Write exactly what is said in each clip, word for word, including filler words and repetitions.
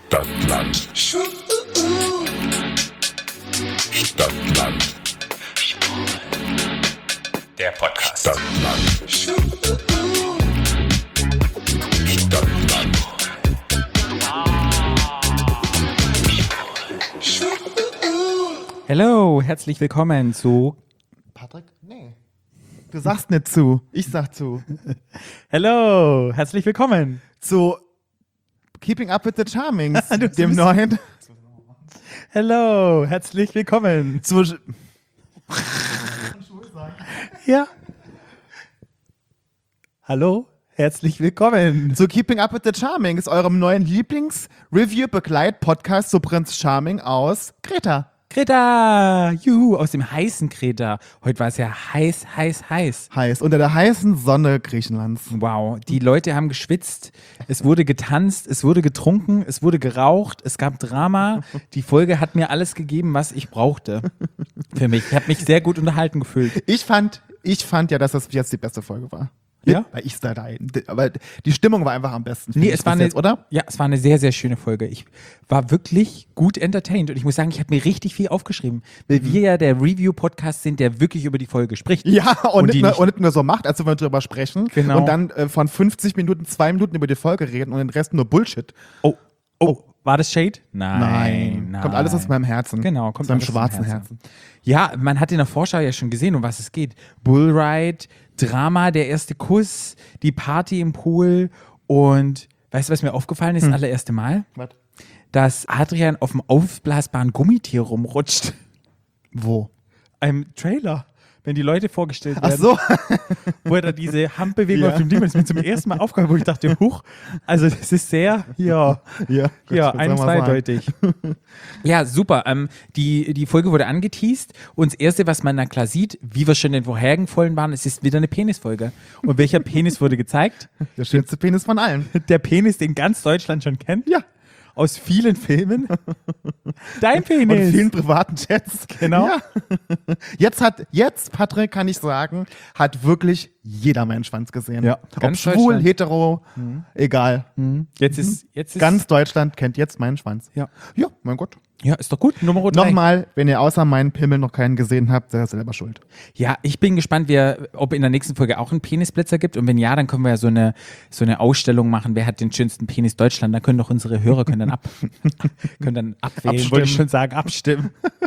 Stadtland. Stadtland. Der Podcast. Stadtland. Stadtland. Hello, herzlich willkommen zu... Patrick? Nee. Du sagst nicht zu. Ich sag zu. Hello, herzlich willkommen. Zu Keeping Up with the Charmings, Du dem bist- neuen. Hello, herzlich willkommen. Zu, Ja. Hallo, herzlich willkommen. zu Keeping Up with the Charmings, eurem neuen Lieblings-Review-Begleit-Podcast zu Prinz Charming aus Kreta. Greta, juhu, aus dem heißen Kreta. Heute war es ja heiß, heiß, heiß. Heiß, unter der heißen Sonne Griechenlands. Wow, die Leute haben geschwitzt, es wurde getanzt, es wurde getrunken, es wurde geraucht, es gab Drama. Die Folge hat mir alles gegeben, was ich brauchte für mich. Ich habe mich sehr gut unterhalten gefühlt. Ich fand, ich fand ja, dass das jetzt die beste Folge war. Ja? Weil ich da rein. Aber die Stimmung war einfach am besten. Nee, finde es ich war bis eine, jetzt, oder? Ja, es war eine sehr, sehr schöne Folge. Ich war wirklich gut entertained und ich muss sagen, ich habe mir richtig viel aufgeschrieben, weil wir ja der Review-Podcast sind, der wirklich über die Folge spricht. Ja, und, Und nicht, die nur, nicht- und nicht nur so macht, als wenn wir drüber sprechen Genau. und dann äh, von fünfzig Minuten zwei Minuten über die Folge reden und den Rest nur Bullshit. Oh, oh, war das Shade? Nein, nein. Kommt alles aus meinem Herzen. Genau, kommt aus meinem alles aus dem schwarzen Herzen. Herzen. Ja, man hat in der Vorschau ja schon gesehen, um was es geht. Bullride, Drama, der erste Kuss, die Party im Pool und weißt du, was mir aufgefallen ist, das allererste Mal? Was? Dass Adrian auf dem aufblasbaren Gummitier rumrutscht. Wo? Einem Trailer, wenn die Leute vorgestellt Ach werden, so. wo er da diese Handbewegung Ja. auf dem Ding ist, mir zum ersten Mal aufgefallen, wo ich dachte, huch, also das ist sehr, ja, Ja, gut, ja, was ein- soll man sagen? zweideutig. Ja, super. Ähm, die, die Folge wurde angeteased und das Erste, was man da klar sieht, wie wir schon in den vorherigen Folgen waren, es ist wieder eine Penisfolge. Und welcher Penis wurde gezeigt? Der schönste Penis von allen. Der Penis, den ganz Deutschland schon kennt. Ja. Aus vielen Filmen. Dein Penis. Und vielen privaten Chats. Genau. Ja. Jetzt hat, jetzt, Patrick, kann ich sagen, hat wirklich jeder meinen Schwanz gesehen. Ja, Ob ganz schwul, Deutschland. hetero, egal. Jetzt ist, jetzt ist Ganz Deutschland kennt jetzt meinen Schwanz. Ja. Ja, mein Gott. Ja, ist doch gut. Nummer drei. Nochmal, wenn ihr außer meinen Pimmel noch keinen gesehen habt, seid ihr selber schuld. Ja, ich bin gespannt, wer, ob in der nächsten Folge auch einen Penisblitzer gibt. Und wenn ja, dann können wir ja so eine, so eine Ausstellung machen, wer hat den schönsten Penis Deutschland. Da können doch unsere Hörer können dann ab, können dann abwählen, Abstimmen. wollte ich schon sagen, abstimmen.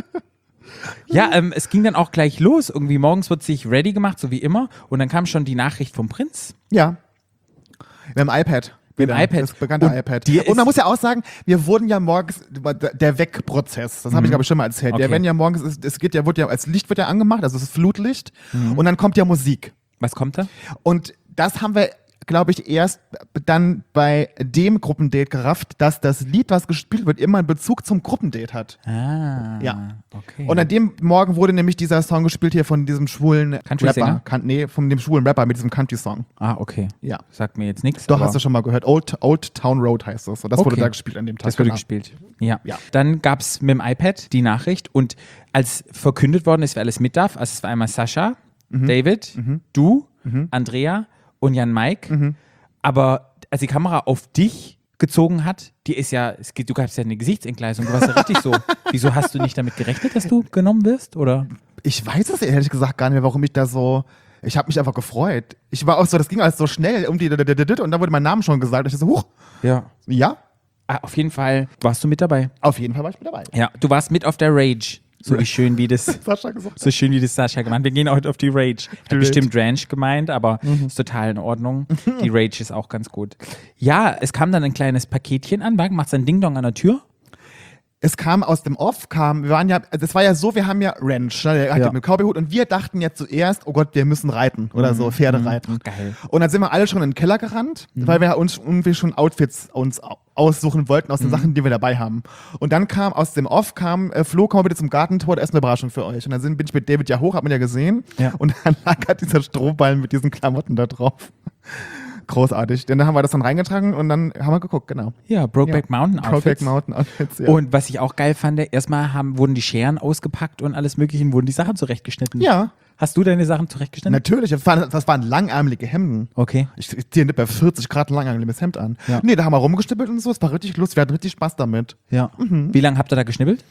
Ja, ähm, es ging dann auch gleich los. Irgendwie morgens wird sich ready gemacht, so wie immer. Und dann kam schon die Nachricht vom Prinz. Ja. Mit dem iPad. Mit dem Wieder. iPad. Das bekannte Und iPad. dir Und man ist- muss ja auch sagen, wir wurden ja morgens, der Weg-Prozess, das habe ich glaube ich schon mal erzählt. Okay. Wir werden ja morgens, es, es geht ja, wird ja, als Licht wird ja angemacht, also es ist Flutlicht. Mhm. Und dann kommt ja Musik. Was kommt da? Und das haben wir, glaube ich, erst dann bei dem Gruppendate gerafft, dass das Lied, was gespielt wird, immer einen Bezug zum Gruppendate hat. Ah, Ja. okay. Und an dem Morgen wurde nämlich dieser Song gespielt hier von diesem schwulen Country-Sänger? Rapper. Kan nee, von dem schwulen Rapper mit diesem Country-Song. ah, okay. Ja. Sagt mir jetzt nichts. Doch, aber hast du schon mal gehört. Old, Old Town Road heißt das. Und das wurde Okay. da gespielt an dem Tag. Das wurde genau. gespielt. Ja. Ja. Dann gab es mit dem iPad die Nachricht und als verkündet worden ist, wer alles mit darf, also es war einmal Sascha, Mhm. David, du, Andrea und Jan Mike. Mhm. Aber als die Kamera auf dich gezogen hat, die ist ja, es geht, du gabst ja eine Gesichtsentgleisung, du warst ja richtig so. Wieso hast du nicht damit gerechnet, dass du genommen wirst? Oder? Ich weiß es ehrlich gesagt gar nicht mehr, warum ich da so. Ich habe mich einfach gefreut. Ich war auch so, das ging alles so schnell, irgendwie, und dann wurde mein Name schon gesagt. Ich so, huch, Ja. ja, Ah, auf jeden Fall warst du mit dabei. auf jeden Fall war ich mit dabei. Ja, du warst mit auf der Rage. So wie schön wie das. Sascha gesagt. So schön wie das Sascha gemeint. Wir gehen heute auf die Rage. Hat Rage. bestimmt Ranch gemeint, aber ist total in Ordnung. Die Rage ist auch ganz gut. Ja, es kam dann ein kleines Paketchen an. Wagen macht sein Ding-Dong an der Tür. Es kam aus dem Off, kam, wir waren ja, das war ja so, wir haben ja Ranch, ne, der hat Ja. ja. mit Cowboyhut und wir dachten ja zuerst, oh Gott, wir müssen reiten oder so, Pferde reiten. geil. Und dann sind wir alle schon in den Keller gerannt, weil wir uns irgendwie schon Outfits uns au- aussuchen wollten aus den Sachen, die wir dabei haben. Und dann kam aus dem Off, kam, äh, Flo, komm mal bitte zum Gartentor, da ist eine Überraschung für euch. Und dann sind, bin ich mit David ja hoch, hat man ja gesehen. Ja. Und dann lag halt dieser Strohballen mit diesen Klamotten da drauf. Großartig. Denn dann haben wir das dann reingetragen und dann haben wir geguckt, genau. Ja, Brokeback Ja. Mountain Outfits. Brokeback Mountain Outfits, ja. Und was ich auch geil fand, erstmal haben, wurden die Scheren ausgepackt und alles Mögliche, wurden die Sachen zurechtgeschnitten. ja. Hast du deine Sachen zurechtgeschnitten? Natürlich, das waren, das waren langärmelige Hemden. Okay. Ich ich ziehe nicht bei vierzig Grad ein langärmeliges Hemd an. Ja. Nee, da haben wir rumgestippelt und so, es war richtig lustig, wir hatten richtig Spaß damit. Ja. Mhm. Wie lange habt ihr da geschnibbelt?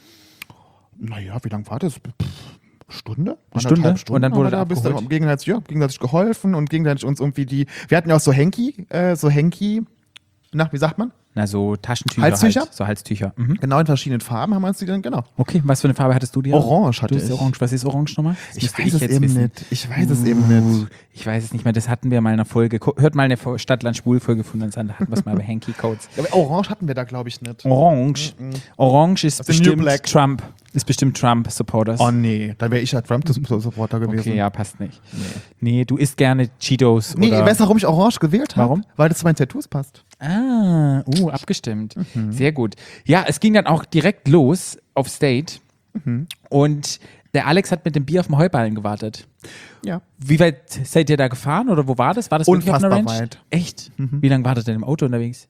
Naja, wie lange war das? Pff, Stunde? Eine Stunde? Anderthalb Stunden. Und dann wurde Aber da da bist du abgeholt? gegenseitig, ja, gegenseitig geholfen und gegenseitig uns irgendwie die. Wir hatten ja auch so Henki, äh, so Henki, na, wie sagt man? Na, so Taschentücher. Halstücher? Halt. So Halstücher. Mhm. Genau, in verschiedenen Farben haben wir uns die dann, genau. Okay, was für eine Farbe hattest du dir? Orange hatte du hast ich. Orange. Was ist Orange nochmal? Das Ich müsste weiß es jetzt eben wissen. nicht. Ich weiß es eben nicht. Ich weiß es nicht mehr. Das hatten wir mal in einer Folge. Ko- Hört mal eine Fo- Stadtland-Schwul-Folge von uns an. Da hatten wir es mal bei Hanky Codes. Aber Orange hatten wir da, glaube ich, nicht. Orange. Orange ist Das ist New bestimmt Black. Trump. Ist bestimmt Trump-Supporters. Oh nee, dann wäre ich ja Trump-Supporter gewesen. Okay, ja, passt nicht. Nee, nee du isst gerne Cheetos Nee, oder... weißt du, warum ich Orange gewählt habe? Warum? Weil das zu meinen Tattoos passt. Ah, uh, abgestimmt. Mhm. Sehr gut. Ja, es ging dann auch direkt los auf State Mhm. und der Alex hat mit dem Bier auf dem Heuballen gewartet. Ja. Wie weit seid ihr da gefahren oder wo war das? War das wirklich auf einer Unfassbar Ranch? weit. Echt? Wie lange wartet ihr im Auto unterwegs?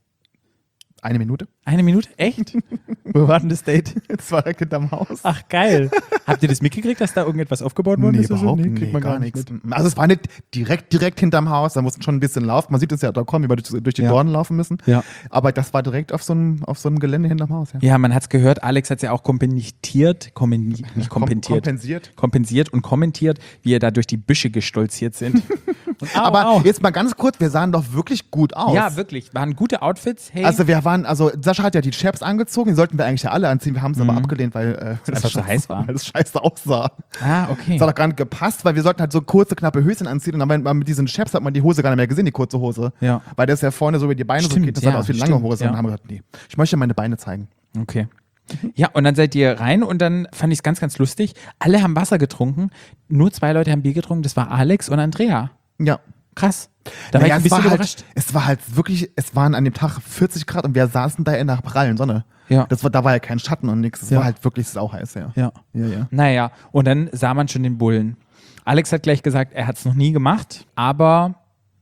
Eine Minute. Eine Minute? Echt? Wo war denn das Date? Das war direkt hinterm Haus. Ach, geil. Habt ihr das mitgekriegt, dass da irgendetwas aufgebaut worden Nee, ist? oder so? überhaupt Nee, nicht. kriegt man gar gar nicht nichts. mit. Also es war nicht direkt, direkt hinterm Haus, da mussten schon ein bisschen laufen. Man sieht es ja da kommen, wie wir durch, durch die Ja. Dornen laufen müssen. Ja. Aber das war direkt auf so einem, auf so einem Gelände hinterm Haus. Ja. Ja, man hat es gehört, Alex hat es ja auch kommentiert, kommen, nicht kommentiert, kompensiert. kompensiert und kommentiert, wie er da durch die Büsche gestolziert sind. Und, au, Aber au. jetzt mal ganz kurz, wir sahen doch wirklich gut aus. Ja, wirklich, waren gute Outfits. Hey, Also wir waren, also Sascha hat ja die Chaps angezogen, die sollten wir eigentlich ja alle anziehen, wir haben es aber abgelehnt, weil äh, das einfach so heiß war. Weil es scheiße aussah. ah, okay. Das hat doch gar nicht gepasst, weil wir sollten halt so kurze, knappe Höschen anziehen und dann wenn man mit diesen Chaps hat man die Hose gar nicht mehr gesehen, die kurze Hose. Ja. Weil das ja vorne so über die Beine so Stimmt, geht, das sah ja, aus wie eine lange stimmt, Hose. ja. Und dann haben wir gesagt, nee, ich möchte meine Beine zeigen. Okay. Ja, und dann seid ihr rein und dann fand ich es ganz, ganz lustig. Alle haben Wasser getrunken, nur zwei Leute haben Bier getrunken, das war Alex und Andrea. Ja. Krass. Da war Naja, ich ein es, war bisschen halt, überrascht. es war halt wirklich, es waren an dem Tag vierzig Grad und wir saßen da in der prallen Sonne. Ja. Das war, da war ja kein Schatten und nichts. Es Ja. war halt wirklich sauheiß, ja. Ja. Ja, ja. Naja, und dann sah man schon den Bullen. Alex hat gleich gesagt, er hat es noch nie gemacht, aber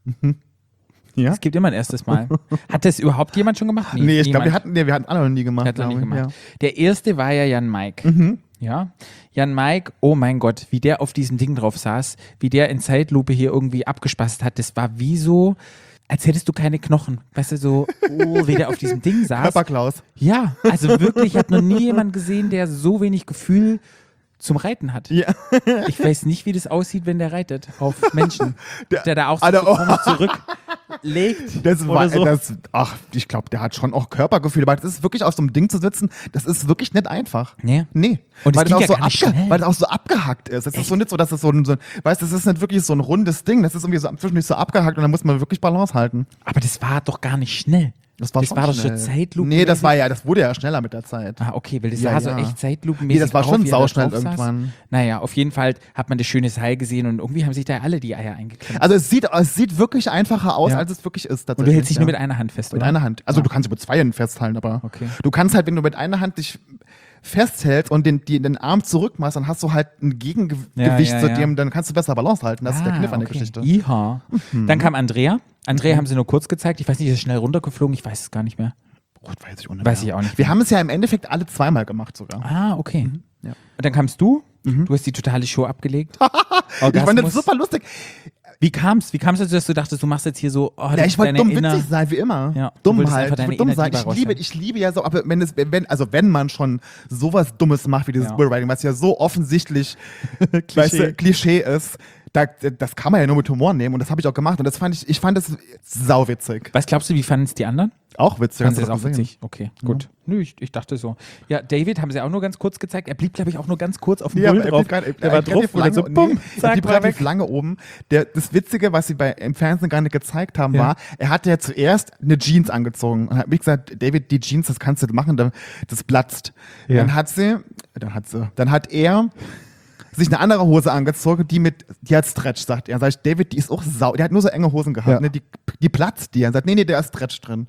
Ja? es gibt immer ein erstes Mal. Hat das überhaupt jemand schon gemacht? Nee, ich glaube, niemand. wir hatten, nee, wir hatten alle noch nie gemacht. Hat er noch nie glaub ich, gemacht. Der erste war ja Jan Mike. Mhm. Ja, Jan Mike, oh mein Gott, wie der auf diesem Ding drauf saß, wie der in Zeitlupe hier irgendwie abgespasst hat, das war wie so, als hättest du keine Knochen. Weißt du, so, oh, wie der auf diesem Ding Ja. saß. Körperklaus. Ja, also wirklich, ich habe noch nie jemanden gesehen, der so wenig Gefühl zum Reiten hat. Ja. Ich weiß nicht, wie das aussieht, wenn der reitet auf Menschen. Der, der da auch so, Alter, so oh. komisch zurücklegt. Das oder war, so. das, ach, ich glaube, der hat schon auch Körpergefühl, aber das ist wirklich auf so einem Ding zu sitzen, das ist wirklich nicht einfach. Nee. Nee. Und es weil, ging das auch ja so gar nicht abge- schnell. weil das auch so abgehackt ist. Es ist so nicht so, dass es so ein, so ein, weißt du, das ist nicht wirklich so ein rundes Ding, das ist irgendwie so zwischendurch so abgehackt und dann muss man wirklich Balance halten. Aber das war doch gar nicht schnell. Das war, Das schon war doch schon schnell. Zeitlupe. Nee, das war ja, das wurde ja schneller mit der Zeit. Ah, okay, weil das Ja, war so ja. echt zeitlupenmäßig. Nee, das war drauf, schon wie er da sauschnell drauf saß. irgendwann. Naja, auf jeden Fall hat man das schöne Seil gesehen und irgendwie haben sich da alle die Eier eingeklemmt. Also es sieht, es sieht wirklich einfacher aus, Ja. als es wirklich ist. Und du hältst dich ja. nur mit einer Hand fest, Mit oder? einer Hand. Also Ja. du kannst über zwei Händen festhalten, aber Okay. du kannst halt, wenn du mit einer Hand dich festhältst und den, die, den Arm zurückmachst, dann hast du halt ein Gegengewicht Ja, ja, zu ja. dem, dann kannst du besser Balance halten. Das ist der Ah, Kniff an der okay. Geschichte. Iha. Dann kam Andrea. Andrea haben sie nur kurz gezeigt. Ich weiß nicht, ist er schnell runtergeflogen? Ich weiß es gar nicht mehr. Oh, weiß ich auch nicht. Weiß mehr. ich auch nicht. Wir haben es ja im Endeffekt alle zweimal gemacht sogar. Ah, okay. Ja. Und dann kamst du. Du hast die totale Show abgelegt. Ich fand das Orgasmus. super lustig. Wie kam's? Wie kam's dazu, dass du dachtest, du machst jetzt hier so, oh, Ja, ich wollte deine dumm inner- witzig sein, wie immer. Ja, du Dumm wolltest halt. einfach Ich deine wollte dumm sein. Inner-Diva Ich liebe, rausstellen. ich liebe ja so, aber wenn es, wenn, also wenn man schon sowas Dummes macht wie dieses Ja. Bullriding, was ja so offensichtlich weißt du, Klischee ist, da, das kann man ja nur mit Humor nehmen und das habe ich auch gemacht und das fand ich, ich fand das sauwitzig. Was glaubst du, wie fanden es die anderen? Auch witzig. Fanden hast sie du es auch das gesehen? witzig? Okay, gut. Nö, ich, ich dachte so. Ja, David haben sie auch nur ganz kurz gezeigt. Er blieb, glaube ich, auch nur ganz kurz auf dem Ja, Bullen er drauf. blieb grad- er Der war blieb drauf relativ und dann so, lange- bumm, nee, er zack, blieb war relativ weg. lange oben. Der, das Witzige, was sie bei, im Fernsehen gar nicht gezeigt haben, Ja. war, er hatte ja zuerst eine Jeans angezogen und hat mir gesagt, David, die Jeans, das kannst du machen, da- das platzt. Ja. Dann hat sie, dann hat sie, dann hat er sich eine andere Hose angezogen, die mit, die hat Stretch, sagt er. Sag ich, David, die ist auch sau, der hat nur so enge Hosen gehabt, Ja. ne? die, die platzt die. Er sagt, nee, nee, der ist Stretch drin.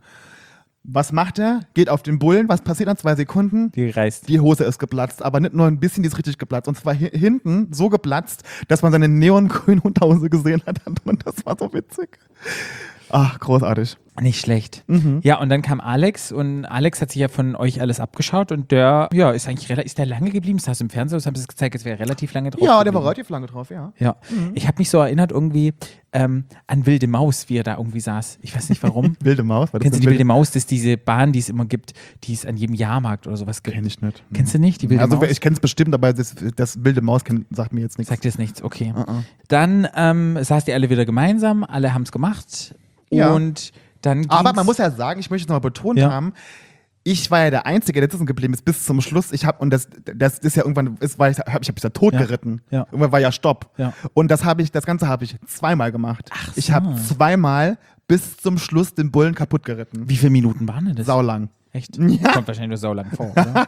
Was macht er? Geht auf den Bullen, was passiert nach zwei Sekunden? Die reißt. Die Hose ist geplatzt, aber nicht nur ein bisschen, die ist richtig geplatzt. Und zwar hi- hinten so geplatzt, dass man seine neongrüne Unterhose gesehen hat. Und das war so witzig. Ach, großartig. Nicht schlecht. Mhm. Ja, und dann kam Alex und Alex hat sich ja von euch alles abgeschaut und der, ja, ist eigentlich relativ, ist der lange geblieben? Ist das im Fernsehen? Das haben sie es gezeigt, es wäre relativ lange drauf Ja, der geblieben. war relativ lange drauf, ja. Ja, ich habe mich so erinnert irgendwie ähm, an Wilde Maus, wie er da irgendwie saß. Ich weiß nicht warum. Wilde Maus, war das Kennst du eine die Wilde Maus? Das ist diese Bahn, die es immer gibt, die es an jedem Jahrmarkt oder sowas gibt. Kenn ich nicht. Kennst du nicht, die Wilde Also Maus? ich kenne es bestimmt, aber das, das wilde Maus kenn, sagt mir jetzt nichts. Sagt dir das nichts, okay. Uh-uh. Dann ähm, saßt ihr alle wieder gemeinsam, alle haben es gemacht Ja. und dann Aber ging's- man muss ja sagen, ich möchte es nochmal betont Ja. haben, ich war ja der Einzige, der sitzen geblieben ist bis zum Schluss. Ich habe und das, das ist ja irgendwann, ist, war ich, hab, ich habe mich ja tot Ja. geritten. Ja. Irgendwann war ja Stopp. Ja. Und das habe ich, das Ganze habe ich zweimal gemacht. Ach Ich so. habe zweimal bis zum Schluss den Bullen kaputt geritten. Wie viele Minuten waren denn das? Saulang. Echt? Ja. Kommt wahrscheinlich nur saulang vor, oder?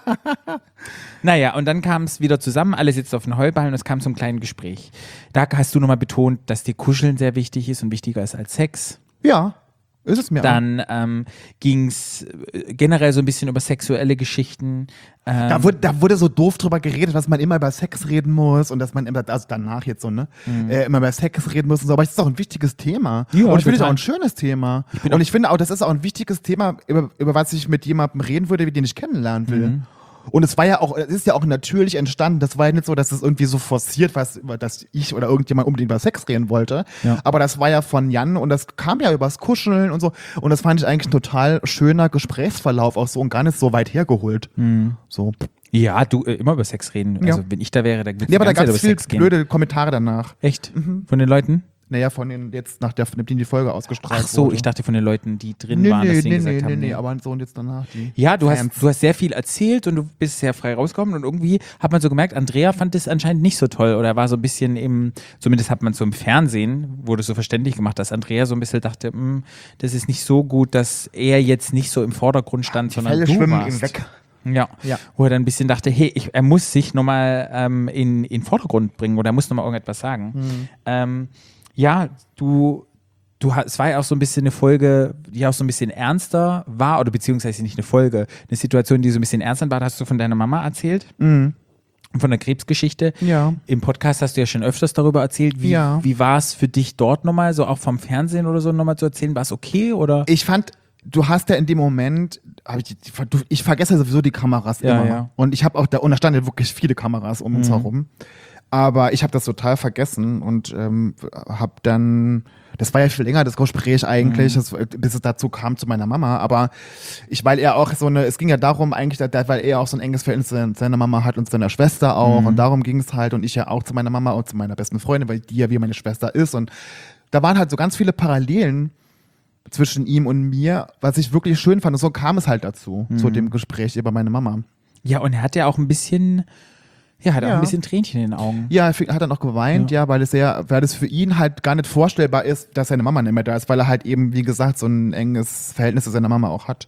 Naja, und dann kam es wieder zusammen, alle sitzen auf den Heuballen und es kam zum kleinen Gespräch. Da hast du nochmal betont, dass dir Kuscheln sehr wichtig ist und wichtiger ist als Sex. Ja, ist es mir auch. Dann ähm, ging es generell so ein bisschen über sexuelle Geschichten. Ähm, Da wurde, da wurde so doof drüber geredet, dass man immer über Sex reden muss und dass man immer, also danach jetzt so, ne, äh, immer über Sex reden muss und so. Aber es ist auch ein wichtiges Thema. Ja, und ich finde es total. auch ein schönes Thema. Und ich finde auch, das ist auch ein wichtiges Thema, über, über was ich mit jemandem reden würde, den ich kennenlernen will. Und es war ja auch, es ist ja auch natürlich entstanden. Das war ja nicht so, dass es irgendwie so forciert war, dass ich oder irgendjemand unbedingt über Sex reden wollte. Ja. Aber das war ja von Jan und das kam ja übers Kuscheln und so. Und das fand ich eigentlich ein total schöner Gesprächsverlauf auch so und gar nicht so weit hergeholt. So. ja, du äh, immer über Sex reden. Also Ja. wenn ich da wäre, dann würde Ja, aber da die ganze gab es Zeit über viel Sex gehen. blöde Kommentare danach. Echt? Von den Leuten? Naja, von den jetzt nach der, von dem die Folge ausgestrahlt Ach so, wurde. ich dachte von den Leuten, die drin nee, waren, nee, dass sie nee, gesagt nee, haben. nee, nee, aber so und jetzt danach die. Ja, du hast, Fans. du hast sehr viel erzählt und du bist sehr frei rausgekommen und irgendwie hat man so gemerkt, Andrea fand das anscheinend nicht so toll oder war so ein bisschen im, zumindest hat man so im Fernsehen, wurde so verständlich gemacht, dass Andrea so ein bisschen dachte, "Hm, das ist nicht so gut, dass er jetzt nicht so im Vordergrund stand, sondern Fälle du schwimmen warst. ihm weg. Ja. Ja. Wo er dann ein bisschen dachte, hey, ich, er muss sich nochmal ähm, in in den Vordergrund bringen oder er muss nochmal irgendetwas sagen. Mhm. Ähm, ja, du, du hast, es war ja auch so ein bisschen eine Folge, die auch so ein bisschen ernster war, oder beziehungsweise nicht eine Folge, eine Situation, die so ein bisschen ernster war, da hast du von deiner Mama erzählt, Mhm. von der Krebsgeschichte. Ja. Im Podcast hast du ja schon öfters darüber erzählt. Wie, Ja. wie war es für dich dort nochmal, so auch vom Fernsehen oder so nochmal zu erzählen? War es okay oder? Ich fand, du hast ja in dem Moment, hab ich, die- du- ich vergesse sowieso die Kameras Ja, immer. ja. Und ich habe auch da, und da standen ja wirklich viele Kameras um uns herum. Aber ich habe das total vergessen und ähm, habe dann, das war ja viel länger, das Gespräch eigentlich, das, bis es dazu kam zu meiner Mama. Aber ich, weil er auch so eine, es ging ja darum eigentlich, da- weil er auch so ein enges Verhältnis zu seiner Mama hat und zu seiner Schwester auch. Und darum ging es halt. Und ich ja auch zu meiner Mama und zu meiner besten Freundin, weil die ja wie meine Schwester ist. Und da waren halt so ganz viele Parallelen zwischen ihm und mir, was ich wirklich schön fand. Und so kam es halt dazu, zu dem Gespräch über meine Mama. Ja, und er hat ja auch ein bisschen, ja, hat auch Ja. ein bisschen Tränchen in den Augen. Ja, er fing- hat dann auch geweint, ja, weil es sehr, weil es für ihn halt gar nicht vorstellbar ist, dass seine Mama nicht mehr da ist, weil er halt eben, wie gesagt, so ein enges Verhältnis zu seiner Mama auch hat.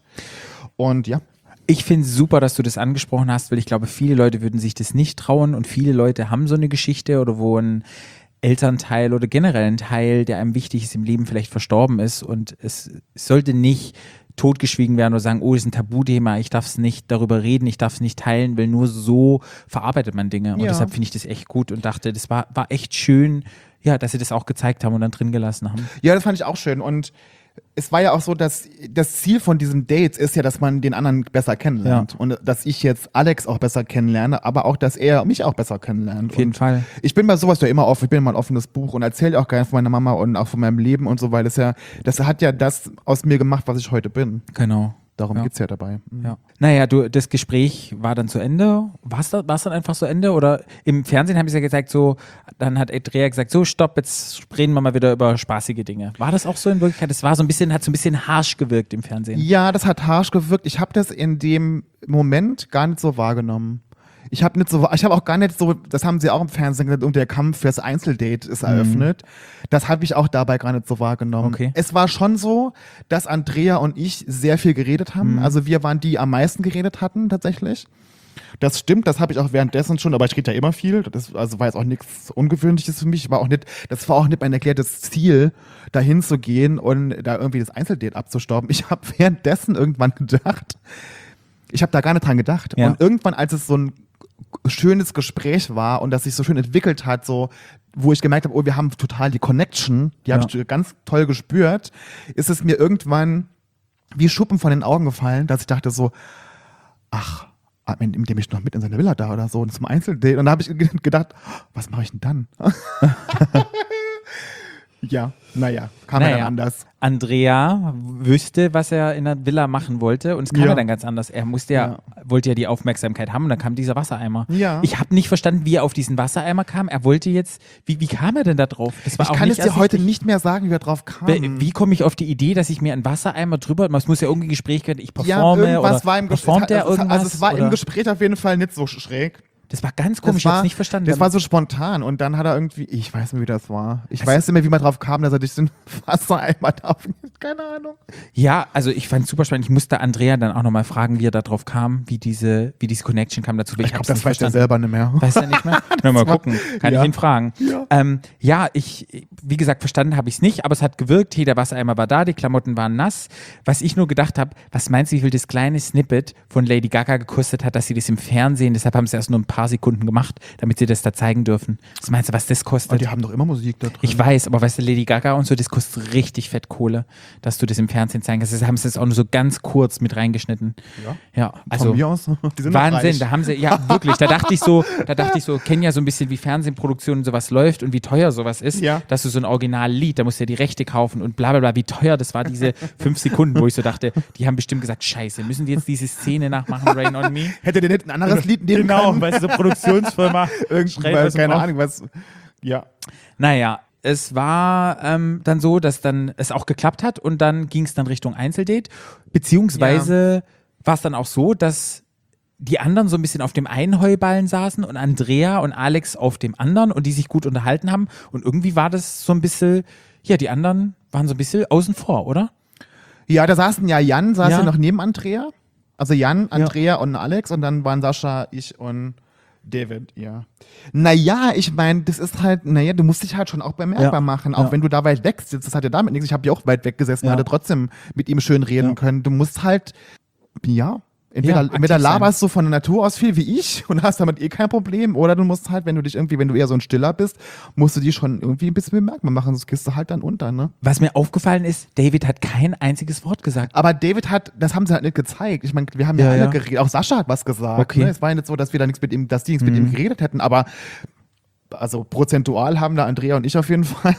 Und ja. Ich finde es super, dass du das angesprochen hast, weil ich glaube, viele Leute würden sich das nicht trauen und viele Leute haben so eine Geschichte oder wo ein Elternteil oder generell ein Teil, der einem wichtig ist im Leben, vielleicht verstorben ist und es sollte nicht totgeschwiegen werden oder sagen, oh, das ist ein Tabuthema, ich darf es nicht darüber reden, ich darf es nicht teilen, weil nur so verarbeitet man Dinge. Und Ja. deshalb finde ich das echt gut und dachte, das war, war echt schön, ja, dass sie das auch gezeigt haben und dann drin gelassen haben. Ja, das fand ich auch schön. Und es war ja auch so, dass das Ziel von diesem Dates ist ja, dass man den anderen besser kennenlernt. Ja. Und dass ich jetzt Alex auch besser kennenlerne, aber auch, dass er mich auch besser kennenlernt. Auf jeden und Fall. Ich bin bei sowas ja immer offen. Ich bin immer ein offenes Buch und erzähle auch gerne von meiner Mama und auch von meinem Leben und so, weil das ja, das hat ja das aus mir gemacht, was ich heute bin. Genau. Darum Ja. geht's ja dabei. Mhm. Ja. Naja, du, das Gespräch war dann zu Ende. War es da, war's dann einfach zu Ende? Oder im Fernsehen haben sie ja gesagt, so, dann hat Andrea gesagt, so, stopp, jetzt reden wir mal wieder über spaßige Dinge. War das auch so in Wirklichkeit? Das war so ein bisschen, hat so ein bisschen harsch gewirkt im Fernsehen. Ja, das hat harsch gewirkt. Ich habe das in dem Moment gar nicht so wahrgenommen. Ich habe nicht so, ich habe auch gar nicht so, das haben sie auch im Fernsehen gesagt, und der Kampf fürs Einzeldate ist eröffnet. Das habe ich auch dabei gar nicht so wahrgenommen. Okay. Es war schon so, dass Andrea und ich sehr viel geredet haben. Also wir waren die, die am meisten geredet hatten tatsächlich. Das stimmt, das habe ich auch währenddessen schon, aber ich rede ja immer viel. Das also war jetzt auch nichts Ungewöhnliches für mich. War auch nicht, das war auch nicht mein erklärtes Ziel, dahin zu gehen und da irgendwie das Einzeldate abzustauben. Ich habe währenddessen irgendwann gedacht, ich habe da gar nicht dran gedacht. Ja. Und irgendwann, als es so ein schönes Gespräch war und das sich so schön entwickelt hat, so wo ich gemerkt habe, oh, wir haben total die Connection, die Ja. habe ich ganz toll gespürt, ist es mir irgendwann wie Schuppen von den Augen gefallen, dass ich dachte so, ach, indem ich noch mit in seiner Villa da oder so und zum Einzeldate. Und da habe ich ge- gedacht, was mache ich denn dann? ja, naja, kam ja Naja. dann anders. Andrea wüsste, was er in der Villa machen wollte und es kam Ja. ja dann ganz anders. Er musste ja, Ja. wollte ja die Aufmerksamkeit haben und dann kam dieser Wassereimer. Ja. Ich habe nicht verstanden, wie er auf diesen Wassereimer kam. Er wollte jetzt, wie, wie kam er denn da drauf? Das war Ich auch kann nicht es dir heute ersichtlich. nicht mehr sagen, wie wir drauf kamen. Wie, wie komme ich auf die Idee, dass ich mir einen Wassereimer drüber, es muss ja irgendwie ein Gespräch werden, ich ja, performe irgendwas oder war im Gespräch. performt er Also, es- irgendwas? also es war oder? im Gespräch auf jeden Fall nicht so schräg. Das war ganz komisch, ich das habe war, es nicht verstanden. Das war so spontan und dann hat er irgendwie, ich weiß nicht mehr, wie das war. Ich Also- weiß nicht mehr, wie man drauf kam, dass er durch den Wassereimer darf. Keine Ahnung. Ja, also ich fand es super spannend. Ich musste Andrea dann auch nochmal fragen, wie er da drauf kam, wie diese, wie diese Connection kam dazu. Ich hab's glaube, das nicht weiß er verstanden. selber nicht mehr. Weiß er nicht mehr? Na, mal gucken. Kann ja. ich ihn fragen. Ja. Ähm, ja, ich, wie gesagt, verstanden habe ich es nicht, aber es hat gewirkt. Hey, der Wassereimer war da, die Klamotten waren nass. Was ich nur gedacht habe, was meinst du, wie viel das kleine Snippet von Lady Gaga gekostet hat, dass sie das im Fernsehen, deshalb haben sie erst nur ein paar Sekunden gemacht, damit sie das da zeigen dürfen. Was meinst du, was das Und kostet? die haben doch immer Musik da drin. Ich weiß, aber weißt du, Lady Gaga und so, das kostet richtig fett Kohle, dass du das im Fernsehen zeigen kannst. Das haben sie jetzt auch nur so ganz kurz mit reingeschnitten. Ja. Ja, Von also mir aus. Die sind doch Wahnsinn, reich. da haben sie, ja wirklich, da dachte ich so, da dachte ich so, kennen ja so ein bisschen, wie Fernsehproduktion und sowas läuft und wie teuer sowas ist, Ja. dass du so ein Originallied, da musst du ja die Rechte kaufen und bla bla bla, wie teuer das war, diese fünf Sekunden, wo ich so dachte, die haben bestimmt gesagt, scheiße, müssen die jetzt diese Szene nachmachen, Rain on Me? Hätte der nicht ein anderes Lied nehmen Genau, können? weißt du, so Produktionsfirma. Irgendwas, Schreit was keine drauf. Ahnung, was. Ja. Naja, es war ähm, dann so, dass dann es auch geklappt hat und dann ging es dann Richtung Einzeldate, beziehungsweise war es dann auch so, dass die anderen so ein bisschen auf dem einen Heuballen saßen und Andrea und Alex auf dem anderen und die sich gut unterhalten haben und irgendwie war das so ein bisschen, ja, die anderen waren so ein bisschen außen vor, oder? Ja, da saßen ja Jan, saß Ja. ja noch neben Andrea. Also Jan, Andrea und Alex und dann waren Sascha, ich und David, ja. Naja, ich meine, das ist halt, naja, du musst dich halt schon auch bemerkbar Ja. machen, auch Ja. wenn du da weit weg sitzt. Das hat ja damit nichts. Ich habe ja auch weit weg gesessen, Ja. hatte trotzdem mit ihm schön reden Ja. können. Du musst halt, ja, entweder, Ja, aktiv entweder sein. laberst du von der Natur aus viel wie ich und hast damit eh kein Problem, oder du musst halt, wenn du dich irgendwie, wenn du eher so ein Stiller bist, musst du die schon irgendwie ein bisschen bemerkbar machen, sonst gehst du halt dann unter, ne? Was mir aufgefallen ist, David hat kein einziges Wort gesagt. Aber David hat, das haben sie halt nicht gezeigt. Ich meine, wir haben ja, Ja, alle ja. geredet. Auch Sascha hat was gesagt. Okay. Ne? Es war ja nicht so, dass wir da nichts mit ihm, dass die nichts mit ihm geredet hätten, aber also prozentual haben da Andrea und ich auf jeden Fall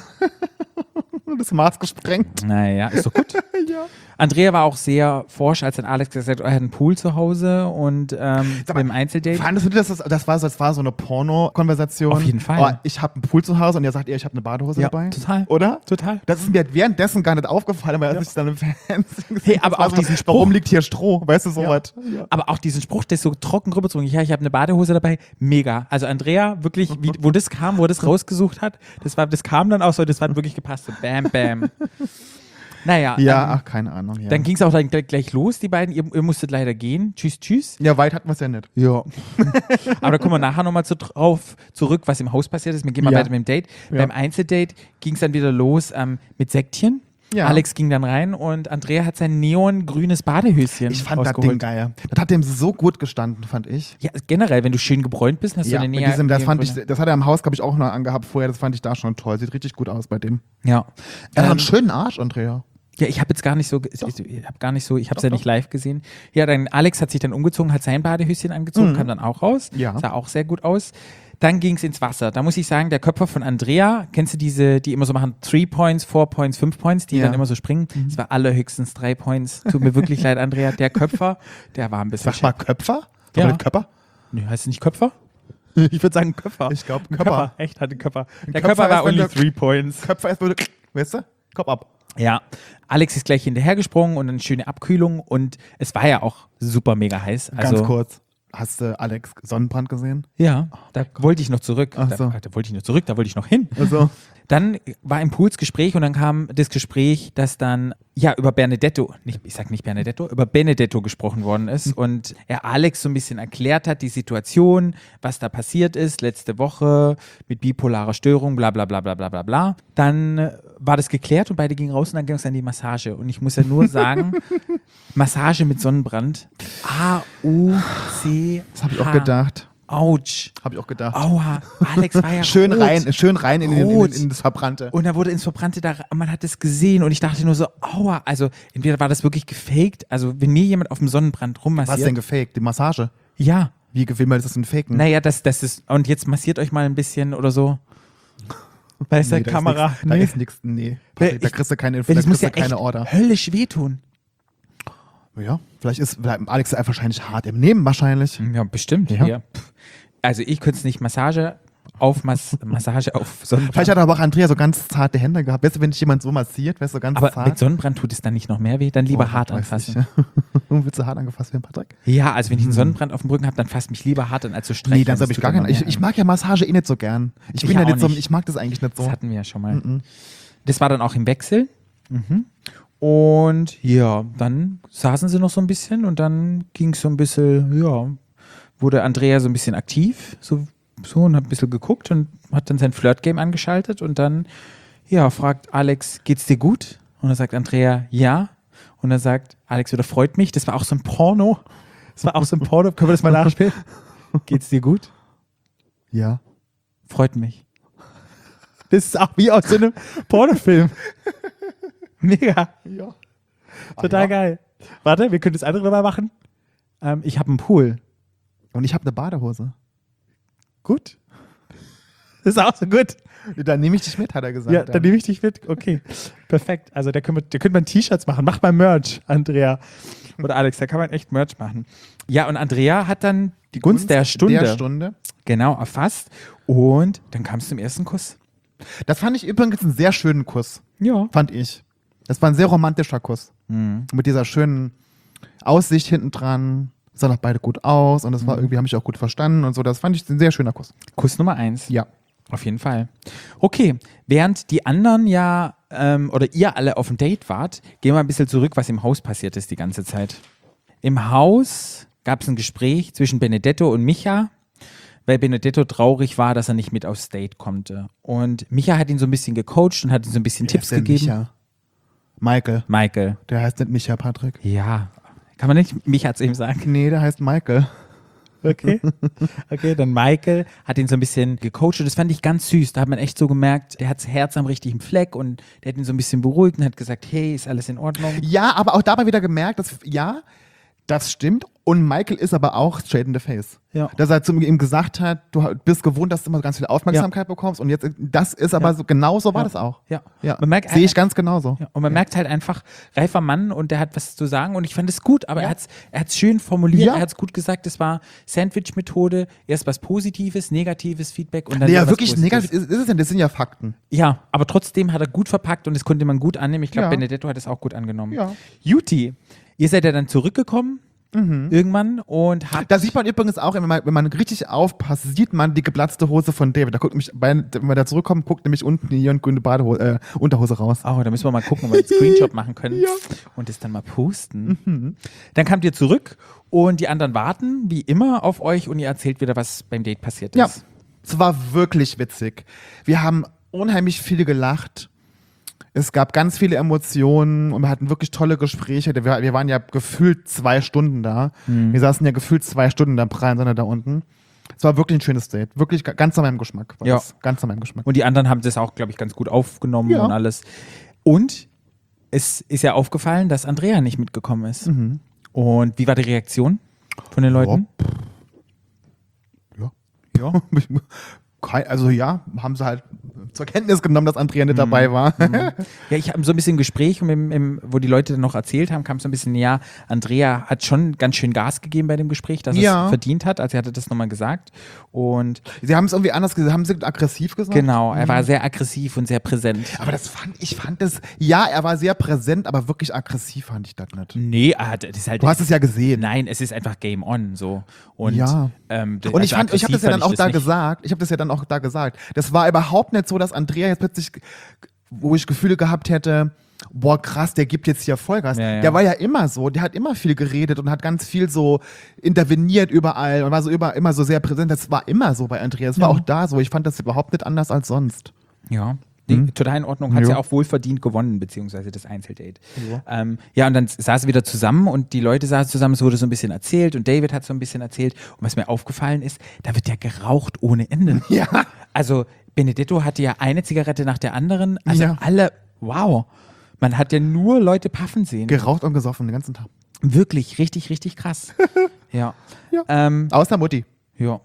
das Maß gesprengt. Naja, ist doch gut. Andrea war auch sehr forsch, als dann Alex gesagt hat, er hat einen Pool zu Hause und ähm, Sag mal, im Einzeldate. Fandest du das, das, das, war, so- das war so eine Porno-Konversation? Auf jeden Fall. Oh, ich habe einen Pool zu Hause und er sagt, ihr, ich habe eine Badehose Ja, dabei. total. Oder? Total. Das ist mir währenddessen gar nicht aufgefallen, aber als ich dann im Fernsehen gesehen Hey, aber das war auch so, diesen Spruch- warum liegt hier Stroh? Weißt du, sowas. Ja. Aber auch diesen Spruch, der ist so trocken rübergezogen. Ja, ich habe eine Badehose dabei. Mega. Also Andrea, wirklich, wie, wo das kam, wo er das rausgesucht hat, das, war, das kam dann auch so, das hat wirklich gepasst. So bam, bam. Naja, Ja, ähm, ach, keine Ahnung. Ja. dann ging es auch dann gleich, gleich los, die beiden. Ihr, ihr musstet leider gehen. Tschüss, tschüss. Ja, weit hatten wir es ja nicht. Ja. Aber da kommen wir nachher nochmal zu, drauf zurück, was im Haus passiert ist. Wir gehen mal Ja. weiter mit dem Date. Ja. Beim Einzeldate ging es dann wieder los ähm, mit Säckchen. Ja. Alex ging dann rein und Andrea hat sein neongrünes Badehöschen Ich fand das rausgeholt. Ding geil. Das hat dem so gut gestanden, fand ich. Ja, generell, wenn du schön gebräunt bist, hast Ja, du eine mit Nähe. diesem, das, fand ich, das hat er im Haus, glaube ich, auch noch angehabt vorher. Das fand ich da schon toll. Sieht richtig gut aus bei dem. Ja. Er hat Ähm, einen schönen Arsch, Andrea. Ja, ich habe jetzt gar nicht so, ge- ich habe gar nicht so, ich habe es ja nicht live gesehen. Ja, dann Alex hat sich dann umgezogen, hat sein Badehöschen angezogen, kam dann auch raus, Mhm. Ja. sah auch sehr gut aus. Dann ging es ins Wasser. Da muss ich sagen, der Köpfer von Andrea, kennst du diese, die immer so machen, three Points, four Points, five Points, die Ja. dann immer so springen? Das war allerhöchstens drei Points. Tut mir wirklich leid, Andrea. Der Köpfer, der war ein bisschen. Sag mal Köpfer? Ja. Oder Köpfer? Nö, heißt es nicht Köpfer? Ich würde sagen Köpfer. Ich glaub, Ein Köpfer. Echt, hatte Köpfer. Der Köpfer Köpfer war ist, wenn only der- three Points. Köpfer ist, würde, weißt du? Kopf ab. Ja, Alex ist gleich hinterhergesprungen und eine schöne Abkühlung und es war ja auch super mega heiß. Also, Ganz kurz. Hast du Alex Sonnenbrand gesehen? Ja, da wollte ich noch zurück. Ach Da, so. da wollte ich noch zurück, da wollte ich noch hin. Also, Dann war im Pools Gespräch und dann kam das Gespräch, dass dann ja über Bernadetto, nicht, ich sag nicht Bernadetto, über Benedetto gesprochen worden ist und er Alex so ein bisschen erklärt hat, die Situation, was da passiert ist, letzte Woche mit bipolarer Störung, bla bla bla bla bla bla bla. Dann äh, war das geklärt und beide gingen raus und dann ging es an die Massage. Und ich muss ja nur sagen, Massage mit Sonnenbrand, A U C H. das habe ich auch gedacht. Autsch. Habe ich auch gedacht. Aua. Alex war ja schön rot. rein, schön rein in, in, in, Rot. in das Verbrannte. Und da wurde ins Verbrannte, da, man hat es gesehen und ich dachte nur so, aua. Also entweder war das wirklich gefaked, also wenn mir jemand auf dem Sonnenbrand rummassiert. Was denn gefaked? Die Massage? Ja. Wie will man das denn faken? Naja, das, das ist, und jetzt massiert euch mal ein bisschen oder so. Bei der Nee, da Kamera. Ist nix, da ist nichts, nee. Weil Da ich- kriegst du keine, da Weil das kriegst muss du ja keine echt Order. höllisch wehtun. Ja, vielleicht ist vielleicht Alex ist einfach wahrscheinlich hart im Nehmen, wahrscheinlich. Ja, bestimmt. Ja. Ja. Pff. Also ich könnte es nicht Massage auf Mas Massage auf Sonnenbrand. Vielleicht hat aber auch Andrea so ganz zarte Hände gehabt. Weißt du, wenn dich jemand so massiert, weißt du, ganz Aber zart. mit Sonnenbrand tut es dann nicht noch mehr weh, dann lieber Oh, hart weiß anfassen. nicht. Willst du hart angefasst werden, Patrick? Ja, also wenn ich einen Sonnenbrand auf dem Rücken habe, dann fasst mich lieber hart an als so streicheln. Nee, das habe ich tut gar dann keine. noch Ich, mehr ich an. mag ja Massage eh nicht so gern. Ich bin Ich ja auch nicht so, nicht. ich mag das eigentlich nicht so. Das hatten wir ja schon mal. Mhm. Das war dann auch im Wechsel. Mhm. Und ja, dann saßen sie noch so ein bisschen und dann ging es so ein bisschen, ja, wurde Andrea so ein bisschen aktiv, so, so und hat ein bisschen geguckt und hat dann sein Flirt-Game angeschaltet und dann, ja, fragt Alex, geht's dir gut? Und dann sagt Andrea, ja. Und dann sagt Alex wieder, freut mich. Das war auch so ein Porno. Das war auch so ein Porno. Können wir das mal nachspielen? Geht's dir gut? Ja. Freut mich. Das ist auch wie aus so einem Pornofilm. Mega. Ja. Total ja. geil. Warte, wir können das andere mal machen. Ähm, ich habe einen Pool. Und ich habe eine Badehose. Gut. Das ist auch so gut. Dann nehme ich dich mit, hat er gesagt. Ja, dann nehme ich dich mit. Okay, perfekt. Also da können wir, da können wir T-Shirts machen. Mach mal Merch, Andrea. Oder Alex, da kann man echt Merch machen. Ja, und Andrea hat dann die Gunst, der Stunde, Der Stunde. genau erfasst. Und dann kam es zum ersten Kuss. Das fand ich übrigens einen sehr schönen Kuss. Ja. Fand ich. Das war ein sehr romantischer Kuss. Mhm. Mit dieser schönen Aussicht hinten dran. Sah noch beide gut aus und das war irgendwie, habe ich auch gut verstanden und so. Das fand ich ein sehr schöner Kuss. Kuss Nummer eins. Ja. Auf jeden Fall. Okay, während die anderen ja ähm, oder ihr alle auf dem Date wart, gehen wir ein bisschen zurück, was im Haus passiert ist die ganze Zeit. Im Haus gab es ein Gespräch zwischen Benedetto und Micha, weil Benedetto traurig war, dass er nicht mit aufs Date konnte. Und Micha hat ihn so ein bisschen gecoacht und hat ihm so ein bisschen Tipps Wer ist denn gegeben. Micha? Michael. Michael. Der heißt nicht Micha, Patrick. Ja, kann man nicht Micha zu ihm sagen? Nee, der heißt Michael. Okay. Okay, dann Michael hat ihn so ein bisschen gecoacht und das fand ich ganz süß. Da hat man echt so gemerkt, der hat das Herz am richtigen Fleck und der hat ihn so ein bisschen beruhigt und hat gesagt, hey, ist alles in Ordnung? Ja, aber auch dabei wieder gemerkt, dass, ja, das stimmt. Und Michael ist aber auch straight in the face. Ja. Dass er zu ihm gesagt hat, du bist gewohnt, dass du immer ganz viel Aufmerksamkeit bekommst und jetzt, das ist aber Ja. so, genau so war Ja. das auch. Ja. Ja. Man merkt Sehe ich einfach- ganz genauso. Ja, und man merkt halt einfach, reifer Mann und der hat was zu sagen und ich fand es gut, aber Ja. er hat es er hat's schön formuliert, Ja. er hat es gut gesagt, es war Sandwich-Methode, erst was Positives, negatives Feedback und dann Nee, wieder ja, was wirklich Positives. negativ ist, ist es denn, das sind ja Fakten. Ja, aber trotzdem hat er gut verpackt und das konnte man gut annehmen. Ich glaube, Ja. Benedetto hat es auch gut angenommen. Ja. Juti, ihr seid ja dann zurückgekommen irgendwann und habt Da sieht man übrigens auch, wenn man, wenn man richtig aufpasst, sieht man die geplatzte Hose von David. Da guckt nämlich, bei, wenn wir da zurückkommen, guckt nämlich unten die grüne Badehose, äh, Unterhose raus. Oh, da müssen wir mal gucken, ob wir einen Screenshot machen können Ja. und das dann mal posten. Dann kamt ihr zurück und die anderen warten, wie immer, auf euch und ihr erzählt wieder, was beim Date passiert Ja, ist. es war wirklich witzig. Wir haben unheimlich viel gelacht. Es gab ganz viele Emotionen und wir hatten wirklich tolle Gespräche. Wir, wir waren ja gefühlt zwei Stunden da. Wir saßen ja gefühlt zwei Stunden da im prallen Sonne da unten. Es war wirklich ein schönes Date. Wirklich ga- ganz an meinem Geschmack. War Ja. das. Ganz an meinem Geschmack. Und die anderen haben das auch, glaube ich, ganz gut aufgenommen Ja. und alles. Und es ist ja aufgefallen, dass Andrea nicht mitgekommen ist. Mhm. Und wie war die Reaktion von den Leuten? Ja. Ja. Kein- Also ja, haben sie halt zur Kenntnis genommen, dass Andrea Mhm. nicht dabei war. Ja, ich habe so ein bisschen Gespräch, und im, im, wo die Leute dann noch erzählt haben, kam so ein bisschen näher. Andrea hat schon ganz schön Gas gegeben bei dem Gespräch, dass Ja. es verdient hat. Also, sie hatte das nochmal gesagt. Und Sie haben es irgendwie anders gesagt, haben sie aggressiv gesagt? genau, er war sehr aggressiv und sehr präsent. Aber das fand, ich fand das, ja, er war sehr präsent, aber wirklich aggressiv fand ich das nicht. Nee, er hat, das ist halt. Du hast es ja gesehen. Nein, es ist einfach Game On so. Und, Ja. ähm, d- Und ich also fand, ich habe das ja aggressiv dann auch fand ich da das nicht. gesagt. Ich habe das ja dann auch da gesagt. Das war überhaupt nicht so, dass Andrea jetzt plötzlich, wo ich Gefühle gehabt hätte, boah krass, der gibt jetzt hier Vollgas. Ja, ja. Der war ja immer so, der hat immer viel geredet und hat ganz viel so interveniert überall und war so über, immer so sehr präsent. Das war immer so bei Andrea. Das war Ja. auch da so. Ich fand das überhaupt nicht anders als sonst. Ja. Nee, Mhm. total in Ordnung. Hat Jo. ja auch wohlverdient gewonnen, beziehungsweise das Einzeldate. Ähm, ja, und dann saßen sie wieder zusammen und die Leute saßen zusammen, es wurde so ein bisschen erzählt und David hat so ein bisschen erzählt. Und was mir aufgefallen ist, da wird ja geraucht ohne Ende. Ja. Also Benedetto hatte ja eine Zigarette nach der anderen. Also Ja. alle, wow. Man hat ja nur Leute paffen sehen. Geraucht und gesoffen den ganzen Tag. Wirklich, richtig, richtig krass. ja. Ja. Ähm, Außer Mutti. ja.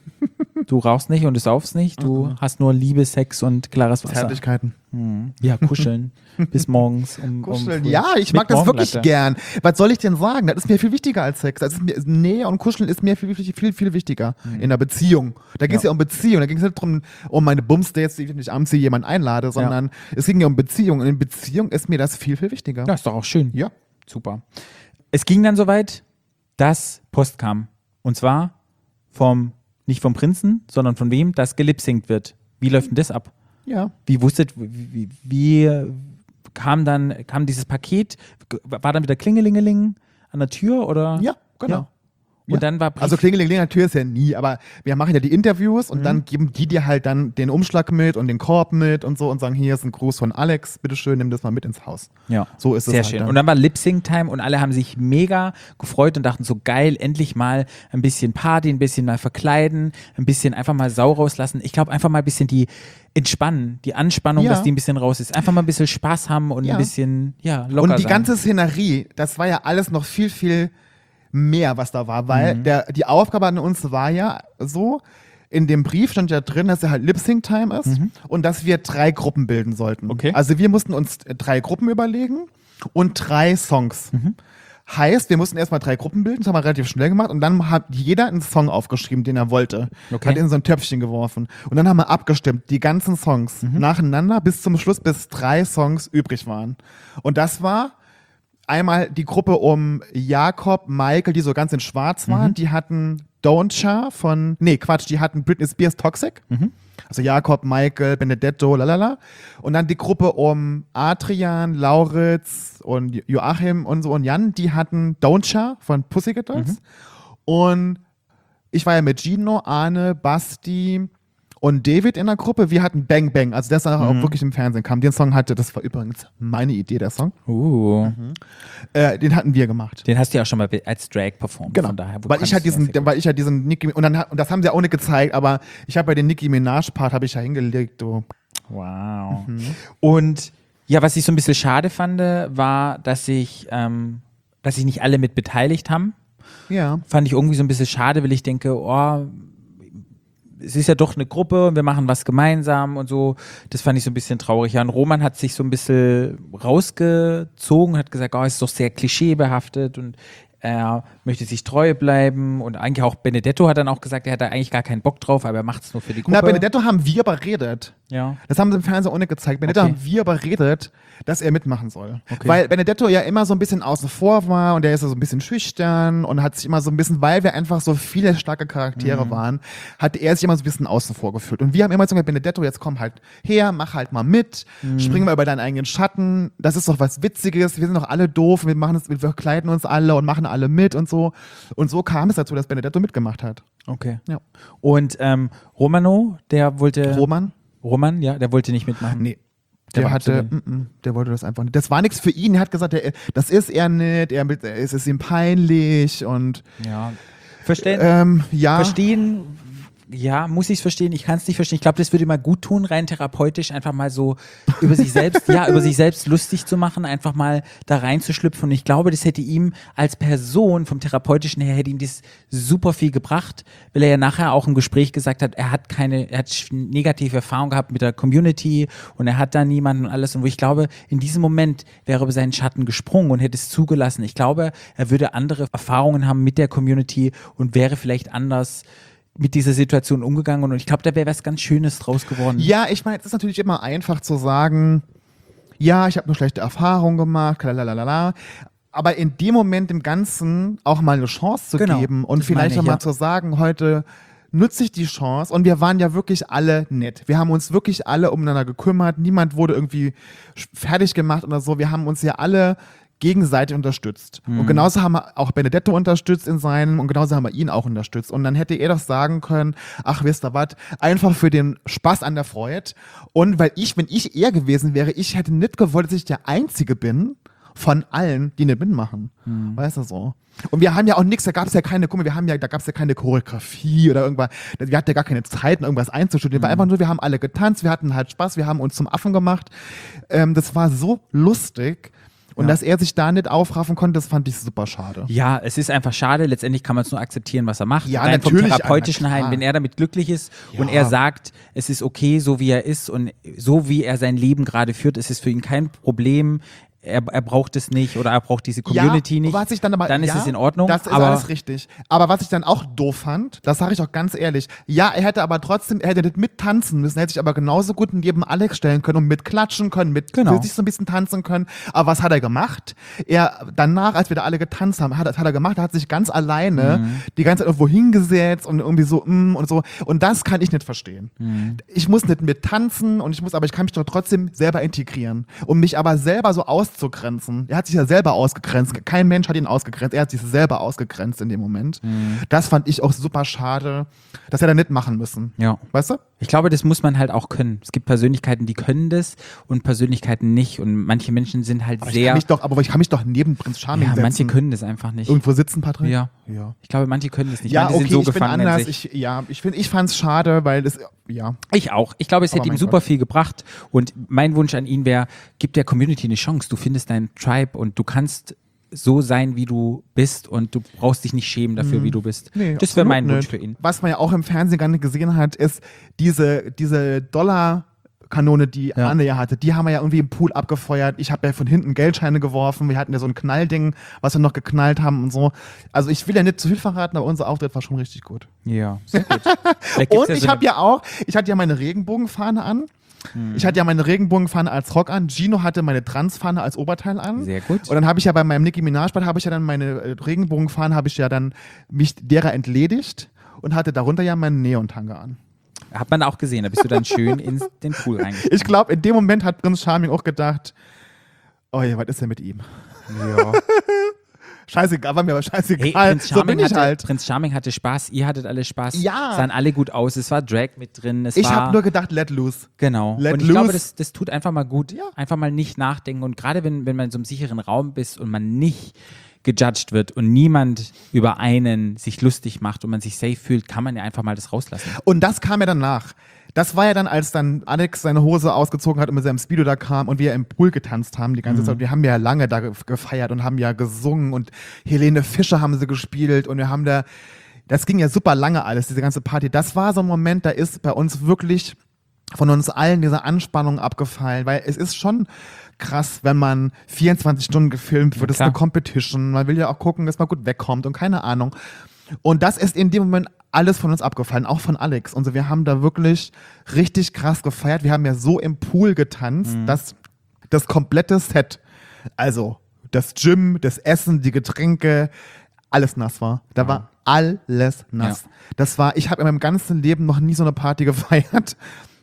Du rauchst nicht und du saufst nicht. Du hast nur Liebe, Sex und klares Wasser. Zärtlichkeiten. Mhm. Ja, kuscheln. Bis morgens. Um, Kuscheln. um Ja, ich mag mit das wirklich Morgenlatte. gern. Was soll ich denn sagen? Das ist mir viel wichtiger als Sex. Das ist mir, Nähe und Kuscheln ist mir viel, viel, viel, viel wichtiger in einer Beziehung. Da ging es Ja. ja. um Beziehung. Da ging es nicht darum, um meine Bums-Dates, die ich nicht abends hier jemanden einlade, sondern es ging ja um Beziehung. Und in Beziehung ist mir das viel, viel wichtiger. Ja, ist doch auch schön. Ja. Super. Es ging dann soweit, dass Post kam. Und zwar vom, nicht vom Prinzen, sondern von wem, das gelipsingt wird. Wie läuft denn das ab? Ja. Wie wusstet, wie, wie, wie kam dann, kam dieses Paket, war dann wieder Klingelingeling an der Tür oder? Ja, genau. Ja. Und Ja. dann war Brief, Also Klingeling an der Tür ist ja nie, aber wir machen ja die Interviews und dann geben die dir halt dann den Umschlag mit und den Korb mit und so und sagen, hier ist ein Gruß von Alex, bitteschön, nimm das mal mit ins Haus. ja. So ist es Sehr halt schön. dann. Und dann war Lip-Sync-Time und alle haben sich mega gefreut und dachten so geil, endlich mal ein bisschen Party, ein bisschen mal verkleiden, ein bisschen einfach mal Sau rauslassen. Ich glaube einfach mal ein bisschen die entspannen, die Anspannung, Ja. dass die ein bisschen raus ist. Einfach mal ein bisschen Spaß haben und Ja. ein bisschen, ja, locker Und die sein. ganze Szenerie, das war ja alles noch viel, viel mehr, was da war, weil Mhm. der, die Aufgabe an uns war ja so, in dem Brief stand ja drin, dass er halt Lip-Sync-Time ist und dass wir drei Gruppen bilden sollten. Mhm. Okay. Also wir mussten uns drei Gruppen überlegen und drei Songs. Mhm. Heißt, wir mussten erstmal drei Gruppen bilden, das haben wir relativ schnell gemacht und dann hat jeder einen Song aufgeschrieben, den er wollte. Okay. Hat in so ein Töpfchen geworfen. Und dann haben wir abgestimmt, die ganzen Songs Mhm. nacheinander bis zum Schluss, bis drei Songs übrig waren. Und das war einmal die Gruppe um Jakob, Michael, die so ganz in schwarz waren, die hatten Don't Cha von, nee, Quatsch, die hatten Britney Spears Toxic. Also Jakob, Michael, Benedetto, lalala. Und dann die Gruppe um Adrian, Lauritz und Joachim und so und Jan, die hatten Don't Cha von Pussycat Dolls. Und ich war ja mit Gino, Arne, Basti und David in der Gruppe. Wir hatten Bang Bang, also der ist dann auch wirklich im Fernsehen kam. Den Song hatte, das war übrigens meine Idee, der Song. Uh, Äh, den hatten wir gemacht. den hast du ja auch schon mal als Drag performt. Genau. Von daher, wo weil kannst ich halt du das diesen, sehr gut. weil ich halt diesen Nicki, und dann hat- und das haben sie auch nicht gezeigt, aber ich habe bei den Nicki Minaj-Part habe ich ja hingelegt, du. Wow. Mhm. Und ja, was ich so ein bisschen schade fand, war, dass sich, ähm, dass sich nicht alle mit beteiligt haben. Ja. Fand ich irgendwie so ein bisschen schade, weil ich denke, oh, es ist ja doch eine Gruppe und wir machen was gemeinsam und so. Das fand ich so ein bisschen traurig. Ja, und Roman hat sich so ein bisschen rausgezogen, hat gesagt, oh, es ist doch sehr klischeebehaftet und er möchte sich treu bleiben und eigentlich auch Benedetto hat dann auch gesagt, er hat da eigentlich gar keinen Bock drauf, aber er macht es nur für die Gruppe. Na, Benedetto haben wir überredet. Ja. Das haben sie im Fernsehen auch nicht gezeigt. Benedetto Okay. haben wir überredet, dass er mitmachen soll. Okay. Weil Benedetto ja immer so ein bisschen außen vor war und der ist ja so ein bisschen schüchtern und hat sich immer so ein bisschen, weil wir einfach so viele starke Charaktere Mhm. waren, hat er sich immer so ein bisschen außen vor gefühlt. Und wir haben immer so gesagt, Benedetto, jetzt komm halt her, mach halt mal mit, Mhm. spring mal über deinen eigenen Schatten. Das ist doch was Witziges. Wir sind doch alle doof, wir machen es, wir verkleiden uns alle und machen alle mit und so. Und so kam es dazu, dass Benedetto mitgemacht hat. Okay. Ja. Und ähm, Romano, der wollte. Roman? Roman, ja, der wollte nicht mitmachen. Nee. Der Der, war hatte, abzulehnen. mm, mm, der wollte das einfach nicht. Das war nichts für ihn. Er hat gesagt, er, das ist er nicht, er, mit- es ist ihm peinlich und Ja. Verstehen, ähm, ja. verstehen, ja, muss ich es verstehen? Ich kann es nicht verstehen. Ich glaube, das würde mal gut tun, rein therapeutisch, einfach mal so über sich selbst, ja, über sich selbst lustig zu machen, einfach mal da reinzuschlüpfen. Und ich glaube, das hätte ihm als Person, vom Therapeutischen her, hätte ihm das super viel gebracht, weil er ja nachher auch im Gespräch gesagt hat, er hat keine, er hat sch- negative Erfahrungen gehabt mit der Community und er hat da niemanden und alles. Und wo ich glaube, in diesem Moment wäre er über seinen Schatten gesprungen und hätte es zugelassen. Ich glaube, er würde andere Erfahrungen haben mit der Community und wäre vielleicht anders mit dieser Situation umgegangen und ich glaube, da wäre was ganz Schönes draus geworden. Ja, ich meine, es ist natürlich immer einfach zu sagen, ja, ich habe nur schlechte Erfahrungen gemacht, lalalala. Aber in dem Moment dem Ganzen auch mal eine Chance zu Genau, geben und das vielleicht meine ich, auch mal ja. zu sagen, heute nutze ich die Chance und wir waren ja wirklich alle nett. Wir haben uns wirklich alle umeinander gekümmert, niemand wurde irgendwie sch- fertig gemacht oder so. Wir haben uns ja alle gegenseitig unterstützt. Mhm. Und genauso haben wir auch Benedetto unterstützt in seinem und genauso haben wir ihn auch unterstützt. Und dann hätte er doch sagen können, ach, wisst ihr was, einfach für den Spaß an der Freude. Und weil ich, wenn ich er gewesen wäre, ich hätte nicht gewollt, dass ich der Einzige bin von allen, die nicht mitmachen. Mhm. Weißt du so? Und wir haben ja auch nichts, da gab es ja keine, guck mal, wir haben ja, da gab es ja keine Choreografie oder irgendwas, wir hatten ja gar keine Zeit, irgendwas einzustudieren. Mhm. War einfach nur, wir haben alle getanzt, wir hatten halt Spaß, wir haben uns zum Affen gemacht. Ähm, das war so lustig. Und Ja. dass er sich da nicht aufraffen konnte, das fand ich super schade. Ja, es ist einfach schade. Letztendlich kann man es nur akzeptieren, was er macht. Ja, Rein vom natürlich, therapeutischen na Heim, klar. wenn er damit glücklich ist und Ja. er sagt, es ist okay, so wie er ist und so wie er sein Leben gerade führt, ist es für ihn kein Problem. Er, er braucht es nicht oder er braucht diese Community ja, nicht. Was ich dann aber, dann ist ja, es in Ordnung. Das ist aber alles richtig. Aber was ich dann auch doof fand, das sage ich auch ganz ehrlich, ja, er hätte aber trotzdem, er hätte nicht mittanzen müssen, er hätte sich aber genauso gut neben Alex stellen können und mitklatschen können, mit Genau. für sich so ein bisschen tanzen können. Aber was hat er gemacht? Er, danach, als wir da alle getanzt haben, hat, was hat er gemacht? Er hat sich ganz alleine Mhm. die ganze Zeit irgendwo hingesetzt und irgendwie so, mm, und so. Und das kann ich nicht verstehen. Mhm. Ich muss nicht mit tanzen und ich muss, aber ich kann mich doch trotzdem selber integrieren. Um mich aber selber so auszugrenzen. Er hat sich ja selber ausgegrenzt. Kein Mensch hat ihn ausgegrenzt. Er hat sich selber ausgegrenzt in dem Moment. Mhm. Das fand ich auch super schade, dass er da nicht machen müssen. ja. Weißt du? Ich glaube, das muss man halt auch können. Es gibt Persönlichkeiten, die können das und Persönlichkeiten nicht. Und manche Menschen sind halt Aber ich, sehr. kann mich doch, aber ich kann mich doch neben Prinz Charming Ja, setzen. manche können das einfach nicht. Irgendwo sitzen, Patrick? Ja. Ja. Ich glaube, manche können das nicht. Ja, manche okay, sind so ich bin gefangen in anders. sich. Ich, ja, ich, find, ich fand es schade, weil es, ja. Ich auch. Ich glaube, es Aber hätte ihm mein super Gott. viel gebracht. Und mein Wunsch an ihn wäre, gib der Community eine Chance. Du findest deinen Tribe und du kannst so sein, wie du bist und du brauchst dich nicht schämen dafür, wie du bist. Nee, das wäre absolut mein Wunsch nicht. für ihn. Was man ja auch im Fernsehen gar nicht gesehen hat, ist diese, diese Dollar- Kanone, die Ja. Anne ja hatte, die haben wir ja irgendwie im Pool abgefeuert. Ich habe ja von hinten Geldscheine geworfen. Wir hatten ja so ein Knallding, was wir noch geknallt haben und so. Also ich will ja nicht zu viel verraten, aber unser Auftritt war schon richtig gut. Ja, sehr gut. Vielleicht gibt's Und ja ich so habe eine- ja auch, ich hatte ja meine Regenbogenfahne an. Hm. Ich hatte ja meine Regenbogenfahne als Rock an. Gino hatte meine Transfahne als Oberteil an. Sehr gut. Und dann habe ich ja bei meinem Nicki Minaj-Bad habe ich ja dann meine äh, Regenbogenfahne, habe ich ja dann mich derer entledigt und hatte darunter ja meinen Neontanga an. Hat man auch gesehen, da bist du dann schön in den Pool reingegangen. Ich glaube, in dem Moment hat Prinz Charming auch gedacht, oh ja, was ist denn mit ihm? Ja. Scheißegal, war mir aber scheißegal. Hey, Prinz so Charming, bin ich hatte, halt. Prinz Charming hatte Spaß, ihr hattet alle Spaß, Ja. sahen alle gut aus, es war Drag mit drin, es Ich war... habe nur gedacht, let loose. Genau. Let und ich loose. glaube, das, das tut einfach mal gut. Ja. Einfach mal nicht nachdenken. Und gerade wenn, wenn man in so einem sicheren Raum bist und man nicht gejudged wird und niemand über einen sich lustig macht und man sich safe fühlt, kann man ja einfach mal das rauslassen. Und das kam ja danach. Das war ja dann, als dann Alex seine Hose ausgezogen hat und mit seinem Speedo da kam und wir im Pool getanzt haben die ganze Zeit. Wir haben ja lange da ge- gefeiert und haben ja gesungen und Helene Fischer haben sie gespielt und wir haben da, das ging ja super lange alles, diese ganze Party. Das war so ein Moment, da ist bei uns wirklich von uns allen diese Anspannung abgefallen, weil es ist schon krass, wenn man vierundzwanzig Stunden gefilmt wird, das ist klar. eine Competition, man will ja auch gucken, dass man gut wegkommt und keine Ahnung. Und das ist in dem Moment alles von uns abgefallen, auch von Alex. Und so, wir haben da wirklich richtig krass gefeiert. Wir haben ja so im Pool getanzt, dass das komplette Set, also das Gym, das Essen, die Getränke, alles nass war. Da war alles nass. Ja. Das war, ich habe in meinem ganzen Leben noch nie so eine Party gefeiert,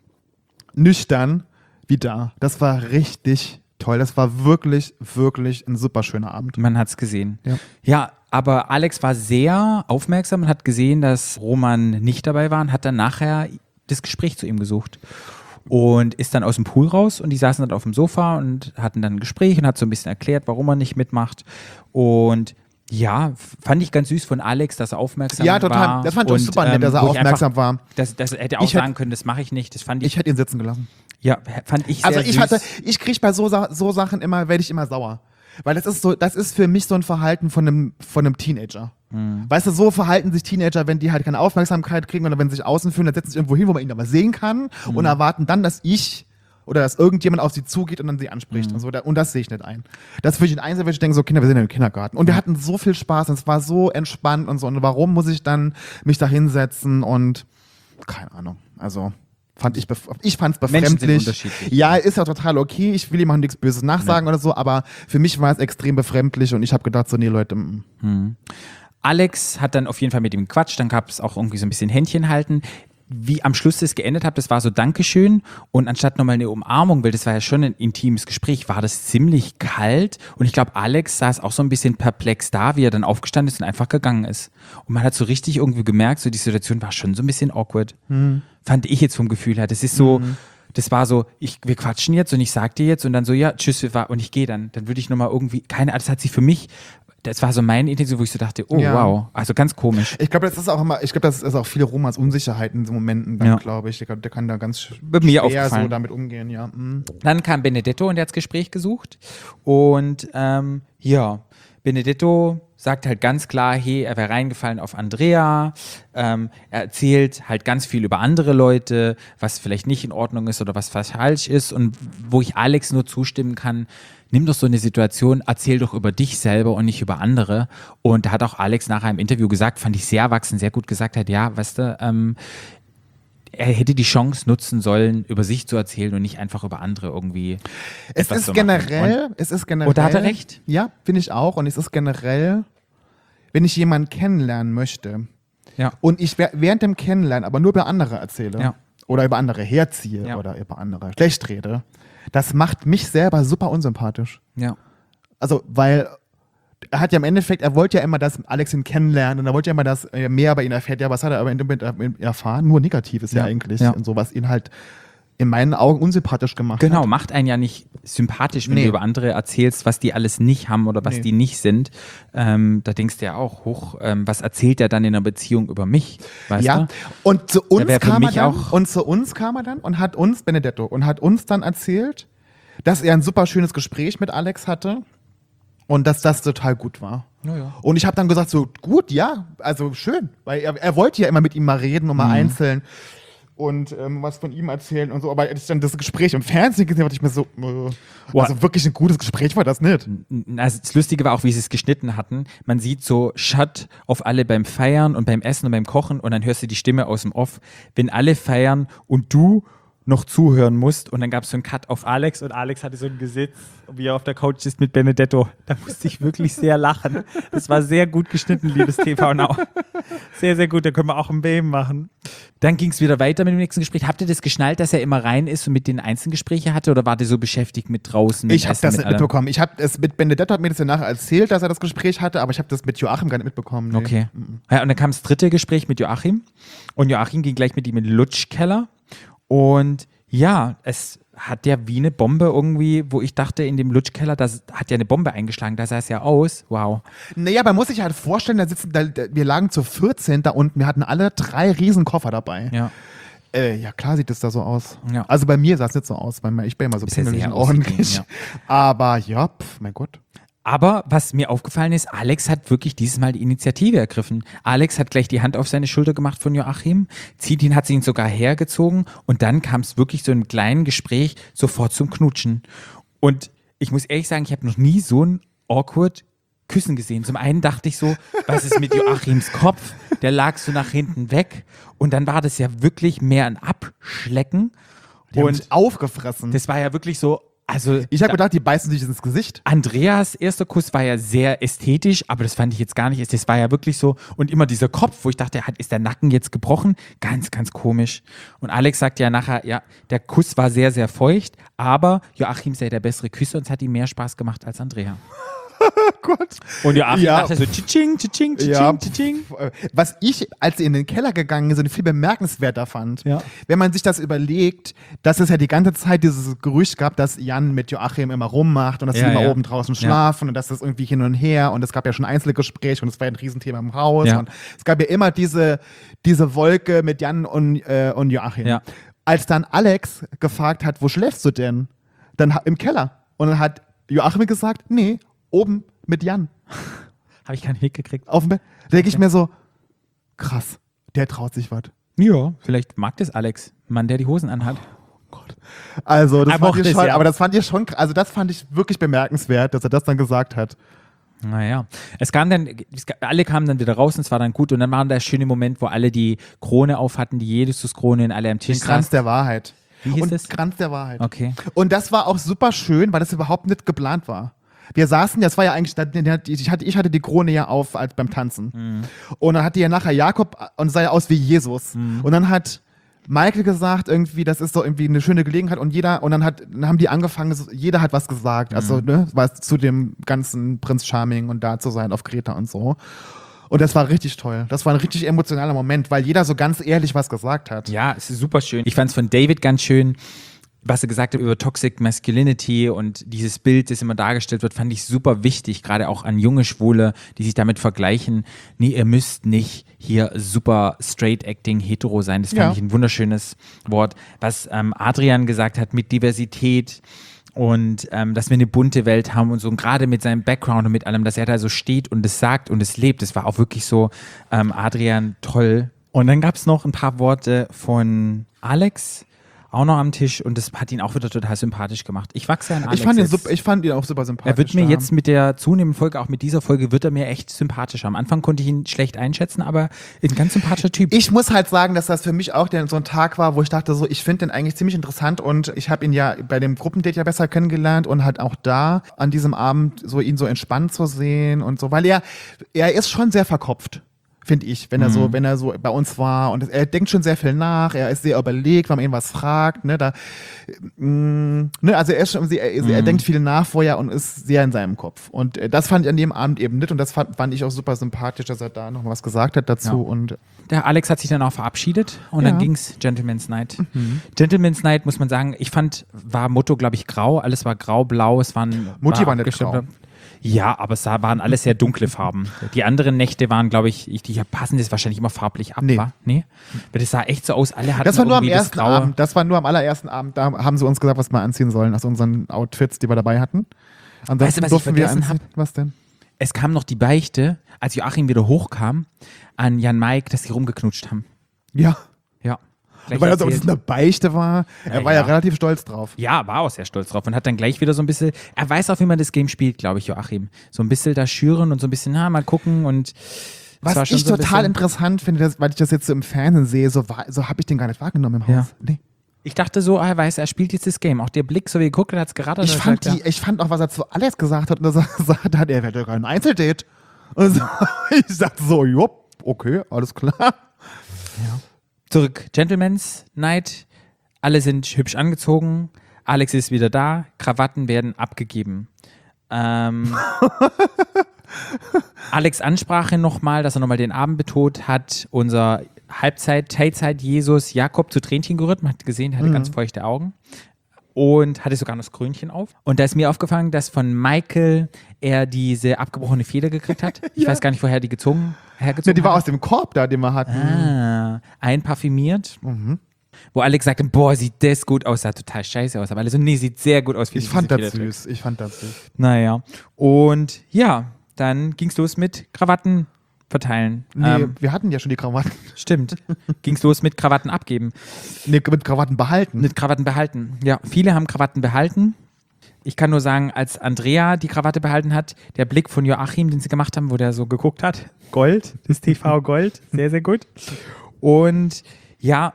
nüchtern wie da. Das war richtig toll. Das war wirklich, wirklich ein super schöner Abend. Man hat es gesehen. Ja. ja, aber Alex war sehr aufmerksam und hat gesehen, dass Roman nicht dabei war und hat dann nachher das Gespräch zu ihm gesucht. Und ist dann aus dem Pool raus und die saßen dann auf dem Sofa und hatten dann ein Gespräch und hat so ein bisschen erklärt, warum er nicht mitmacht. Und ja, fand ich ganz süß von Alex, dass er aufmerksam war. Ja, total. Das fand ich auch Und, super nett, dass er wo ich aufmerksam einfach, war. Das, das hätte auch Ich hätt- sagen können, das mache ich nicht. Das fand ich, Ich hätte ihn sitzen gelassen. ja, fand ich sehr Also ich süß. hatte, ich krieg bei so, Sa- so Sachen immer, werde ich immer sauer. Weil das ist so, das ist für mich so ein Verhalten von einem, von einem Teenager. Mhm. Weißt du, so verhalten sich Teenager, wenn die halt keine Aufmerksamkeit kriegen oder wenn sie sich außen fühlen, dann setzen sie sich irgendwo hin, wo man ihn aber sehen kann Mhm. und erwarten dann, dass ich oder dass irgendjemand auf sie zugeht und dann sie anspricht Mhm. und so. Da- Und das sehe ich nicht ein. Das würde ich in Einzelnen, würde ich denken, so Kinder, wir sind im Kindergarten. Und wir hatten so viel Spaß und es war so entspannt und so. Und warum muss ich dann mich da hinsetzen und keine Ahnung. Also fand ich, bef- ich fand es Menschen sind befremdlich. unterschiedlich. Ja, ist ja total okay. Ich will ihm auch nichts Böses nachsagen oder so, aber für mich war es extrem befremdlich und ich habe gedacht, so, nee, Leute, mm. Alex hat dann auf jeden Fall mit ihm gequatscht, dann gab es auch irgendwie so ein bisschen Händchen halten. wie am Schluss das geendet hat, das war so Dankeschön und anstatt nochmal eine Umarmung, weil das war ja schon ein intimes Gespräch, war das ziemlich kalt und ich glaube, Alex saß auch so ein bisschen perplex da, wie er dann aufgestanden ist und einfach gegangen ist. Und man hat so richtig irgendwie gemerkt, so die Situation war schon so ein bisschen awkward. Mhm. Fand ich jetzt vom Gefühl her. Das ist so, mhm. das war so, ich, wir quatschen jetzt und ich sag dir jetzt und dann so, ja, tschüss, wir war, und ich gehe dann. Dann würde ich nochmal irgendwie, keine Ahnung, das hat sich für mich, das war so meine Intention, wo ich so dachte, oh ja. wow, also ganz komisch. Ich glaube, das ist auch immer, ich glaube, das ist auch viele Romans Unsicherheit in so Momenten, dann Ja. glaube ich. Der, der kann da ganz Bei mir schwer aufgefallen. so damit umgehen, ja. Mhm. Dann kam Benedetto und der hat das Gespräch gesucht und ähm, ja, Benedetto sagt halt ganz klar, hey, er wäre reingefallen auf Andrea, ähm, er erzählt halt ganz viel über andere Leute, was vielleicht nicht in Ordnung ist oder was falsch ist und wo ich Alex nur zustimmen kann, nimm doch so eine Situation, erzähl doch über dich selber und nicht über andere. Und da hat auch Alex nachher im Interview gesagt, fand ich sehr erwachsen, sehr gut gesagt hat, ja, weißt du, ähm, er hätte die Chance nutzen sollen, über sich zu erzählen und nicht einfach über andere irgendwie. Es ist generell, es ist generell. Und da hat er recht. Ja, finde ich auch. Und es ist generell, wenn ich jemanden kennenlernen möchte Ja. und ich während dem Kennenlernen aber nur über andere erzähle Ja. oder über andere herziehe Ja. oder über andere schlecht rede, das macht mich selber super unsympathisch. Ja. Also, weil er hat ja im Endeffekt, er wollte ja immer, dass Alex ihn kennenlernt und er wollte ja immer, dass er mehr über ihn erfährt. Ja, was hat er aber in dem Moment erfahren? Nur Negatives ja, Ja, eigentlich. ja. Und so, was ihn halt in meinen Augen unsympathisch gemacht Genau, hat. macht einen ja nicht sympathisch, wenn Nee. du über andere erzählst, was die alles nicht haben oder was Nee. die nicht sind. Ähm, da denkst du ja auch, hoch, ähm, was erzählt er dann in einer Beziehung über mich? Weißt Ja, du? und zu uns wär für kam er mich dann, auch- und zu uns kam er dann und hat uns, Benedetto, und hat uns dann erzählt, dass er ein super schönes Gespräch mit Alex hatte und dass das total gut war. Ja, ja. Und ich habe dann gesagt, so gut, ja, also schön, weil er, er wollte ja immer mit ihm mal reden und mal Mhm. einzeln und ähm, was von ihm erzählen und so, aber als ich dann das Gespräch im Fernsehen gesehen habe, dachte ich mir so, äh, Boah. also wirklich ein gutes Gespräch war das nicht. Also das Lustige war auch, wie sie es geschnitten hatten. Man sieht so Shot auf alle beim Feiern und beim Essen und beim Kochen und dann hörst du die Stimme aus dem Off, wenn alle feiern und du noch zuhören musst und dann gab es so einen Cut auf Alex und Alex hatte so ein Gesitz, wie er auf der Couch ist mit Benedetto. Da musste ich wirklich sehr lachen. Das war sehr gut geschnitten, liebes T V Now. Sehr, sehr gut, da können wir auch ein Beben machen. Dann ging es wieder weiter mit dem nächsten Gespräch. Habt ihr das geschnallt, dass er immer rein ist und mit den Einzelgespräche hatte oder wart ihr so beschäftigt mit draußen? Mit Ich habe Essen, das mit nicht allem? mitbekommen. Ich habe es mit Benedetto hat mir das ja nachher erzählt, dass er das Gespräch hatte, aber ich habe das mit Joachim gar nicht mitbekommen. Nee. Okay. Ja, und dann kam das dritte Gespräch mit Joachim und Joachim ging gleich mit ihm in den Lutschkeller und ja, es hat ja wie eine Bombe irgendwie, wo ich dachte, in dem Lutschkeller, da hat ja eine Bombe eingeschlagen, da sah es ja aus. Wow. Naja, man muss sich halt vorstellen, da sitzen, da, da, wir lagen zu vierzehn da unten, wir hatten alle drei riesen Koffer dabei. Ja. Äh, ja, klar sieht das da so aus. Ja. Also bei mir sah es nicht so aus, bei mir, ich bin immer so Bist ja pingelig sehr und ordentlich. ausgeglichen, Aber ja, pf, mein Gott. Aber was mir aufgefallen ist, Alex hat wirklich dieses Mal die Initiative ergriffen. Alex hat gleich die Hand auf seine Schulter gemacht von Joachim, zieht ihn, hat sie ihn sogar hergezogen und dann kam es wirklich so in einem kleinen Gespräch sofort zum Knutschen. Und ich muss ehrlich sagen, ich habe noch nie so ein awkward Küssen gesehen. Zum einen dachte ich so, was ist mit Joachims Kopf? Der lag so nach hinten weg und dann war das ja wirklich mehr ein Abschlecken. Die haben Und mich aufgefressen. das war ja wirklich so, also Ich habe da- gedacht, die beißen sich ins Gesicht. Andreas erster Kuss war ja sehr ästhetisch, aber das fand ich jetzt gar nicht. Das war ja wirklich so. Und immer dieser Kopf, wo ich dachte, hat, ist der Nacken jetzt gebrochen? Ganz, ganz komisch. Und Alex sagt ja nachher, ja, der Kuss war sehr, sehr feucht, aber Joachim sei der bessere Küsser und es hat ihm mehr Spaß gemacht als Andrea. Oh Gott. Und Joachim Ja. dachte so, tsching, tsching, tsching, Ja, tsching. was ich, als sie in den Keller gegangen sind, viel bemerkenswerter fand, Ja. wenn man sich das überlegt, dass es ja die ganze Zeit dieses Gerücht gab, dass Jan mit Joachim immer rummacht und dass Ja, sie immer ja. oben draußen Ja. schlafen und dass das irgendwie hin und her und es gab ja schon Einzelgespräche und es war ja ein Riesenthema im Haus Ja. und es gab ja immer diese, diese Wolke mit Jan und, äh, und Joachim. Ja. Als dann Alex gefragt hat, wo schläfst du denn? Dann ha- im Keller. Und dann hat Joachim gesagt, nee, oben mit Jan. Habe ich keinen Weg gekriegt. Auf dem Bett. Da denke ich mir so, krass, der traut sich was. Ja, vielleicht mag das Alex, ein Mann, der die Hosen anhat. Also, das Er fand mochte ich es, schon, ja. aber das fand ich schon, also das fand ich wirklich bemerkenswert, dass er das dann gesagt hat. Naja, es kam dann, es, ga- alle kamen dann wieder raus und es war dann gut und dann war der schöne Moment, wo alle die Krone auf hatten, die Jesus-Krone und alle am Tisch Den Kranz saßen. der Wahrheit. Wie hieß und es? Kranz der Wahrheit. Okay. Und das war auch super schön, weil das überhaupt nicht geplant war. Wir saßen, das war ja eigentlich, ich hatte, ich hatte die Krone ja auf als beim Tanzen. Mhm. Und dann hatte ja nachher Jakob und sah ja aus wie Jesus. Mhm. Und dann hat Michael gesagt, irgendwie, das ist doch irgendwie eine schöne Gelegenheit und jeder, und dann hat, dann haben die angefangen, so, jeder hat was gesagt, also, Mhm. ne, was zu dem ganzen Prinz Charming und da zu sein auf Kreta und so. Und das war richtig toll. Das war ein richtig emotionaler Moment, weil jeder so ganz ehrlich was gesagt hat. Ja, es ist super schön. Ich fand es von David ganz schön, was er gesagt hat über Toxic Masculinity und dieses Bild, das immer dargestellt wird, fand ich super wichtig, gerade auch an junge Schwule, die sich damit vergleichen. Nee, ihr müsst nicht hier super straight acting hetero sein. Das fand Ja. ich ein wunderschönes Wort. Was ähm, Adrian gesagt hat mit Diversität und ähm, dass wir eine bunte Welt haben und so, und gerade mit seinem Background und mit allem, dass er da so steht und es sagt und es lebt, das war auch wirklich so, ähm, Adrian, toll. Und dann gab es noch ein paar Worte von Alex, auch noch am Tisch, und das hat ihn auch wieder total sympathisch gemacht. Ich wachse an Alex. Ich fand, ihn jetzt. super, ich fand ihn auch super sympathisch. Er wird mir da. jetzt mit der zunehmenden Folge, auch mit dieser Folge, wird er mir echt sympathischer. Am Anfang konnte ich ihn schlecht einschätzen, aber ein ganz sympathischer Typ. Ich muss halt sagen, dass das für mich auch der, so ein Tag war, wo ich dachte, so, ich finde den eigentlich ziemlich interessant und ich habe ihn ja bei dem Gruppendate ja besser kennengelernt und halt auch da an diesem Abend so ihn so entspannt zu sehen und so, weil er, er ist schon sehr verkopft. Finde ich, wenn er so, wenn er so bei uns war und er denkt schon sehr viel nach, er ist sehr überlegt, wenn man ihn was fragt, ne, da, mh, ne, also er ist schon, er, er Mhm. denkt viel nach vorher und ist sehr in seinem Kopf und äh, das fand ich an dem Abend eben nicht und das fand, fand ich auch super sympathisch, dass er da noch was gesagt hat dazu Ja. und Der Alex hat sich dann auch verabschiedet und Ja. dann ging's Gentleman's Night. Gentleman's Night, muss man sagen, ich fand, war Motto, glaube ich, grau. Alles war grau-blau. Es waren Mutti war nicht abgestimmte- grau. Ja, aber es sah- waren alles sehr dunkle Farben. Die anderen Nächte waren, glaube ich, ich- die passen das wahrscheinlich immer farblich ab, Nee. wa? Nee? Weil das sah echt so aus, alle hatten Das war nur am irgendwie das ersten graue. Abend. Das war nur am allerersten Abend. Da haben sie uns gesagt, was wir anziehen sollen aus unseren Outfits, die wir dabei hatten. Ansonsten Weißt du, was ich durften wir vergessen anziehen. Was denn? Es kam noch die Beichte, als Joachim wieder hochkam, an Jan Mike, dass sie rumgeknutscht haben. Ja. Ja. Gleich Weil das uns erzählt. eine Beichte war. Er Ja, war ja ja. relativ stolz drauf. Ja, war auch sehr stolz drauf und hat dann gleich wieder so ein bisschen, er weiß auch, wie man das Game spielt, glaube ich, Joachim. So ein bisschen da schüren und so ein bisschen, na, mal gucken und es war Was schon ich so ein total bisschen- interessant finde, dass, weil ich das jetzt so im Fernsehen sehe, so, war- so habe ich den gar nicht wahrgenommen im Haus. Ja. Nee. Ich dachte so, er weiß, er spielt jetzt das Game. Auch der Blick, so wie er geguckt hat, hat es geraten. Ich fand, die, ich fand auch, was er zu Alex gesagt hat, und er gesagt hat, er wäre kein Einzeldate. Und so, ich dachte so, jupp, okay, alles klar. Zurück, Gentleman's Night. Alle sind hübsch angezogen. Alex ist wieder da. Krawatten werden abgegeben. Ähm, Alex Ansprache nochmal, dass er nochmal den Abend betont hat. Unser Halbzeit, Teilzeit Jesus Jakob zu Tränchen gerührt. Man hat gesehen, er hatte ganz feuchte Augen. Und hatte sogar noch das Krönchen auf. Und da ist mir aufgefallen, dass von Michael er diese abgebrochene Feder gekriegt hat. Ich Ja. weiß gar nicht, woher die gezogen, Ne, hergezogen die war hat. aus dem Korb da, den wir hatten. Ah, einparfümiert. Mhm. Wo Alex sagte, boah, sieht das gut aus, sah total scheiße aus. Aber alle so, nee, sieht sehr gut aus. Wie Ich sie fand diese das Feder trägt. süß. Ich fand das süß. Naja. Und ja, dann ging's los mit Krawatten verteilen. Nee, Ähm, wir hatten ja schon die Krawatten. stimmt. Ging's los mit Krawatten abgeben. Nee, mit Krawatten behalten. Mit Krawatten behalten. Ja, viele haben Krawatten behalten. Ich kann nur sagen, als Andrea die Krawatte behalten hat, der Blick von Joachim, den sie gemacht haben, wo der so geguckt hat. Gold, das T V Gold. Sehr, sehr gut. Und ja,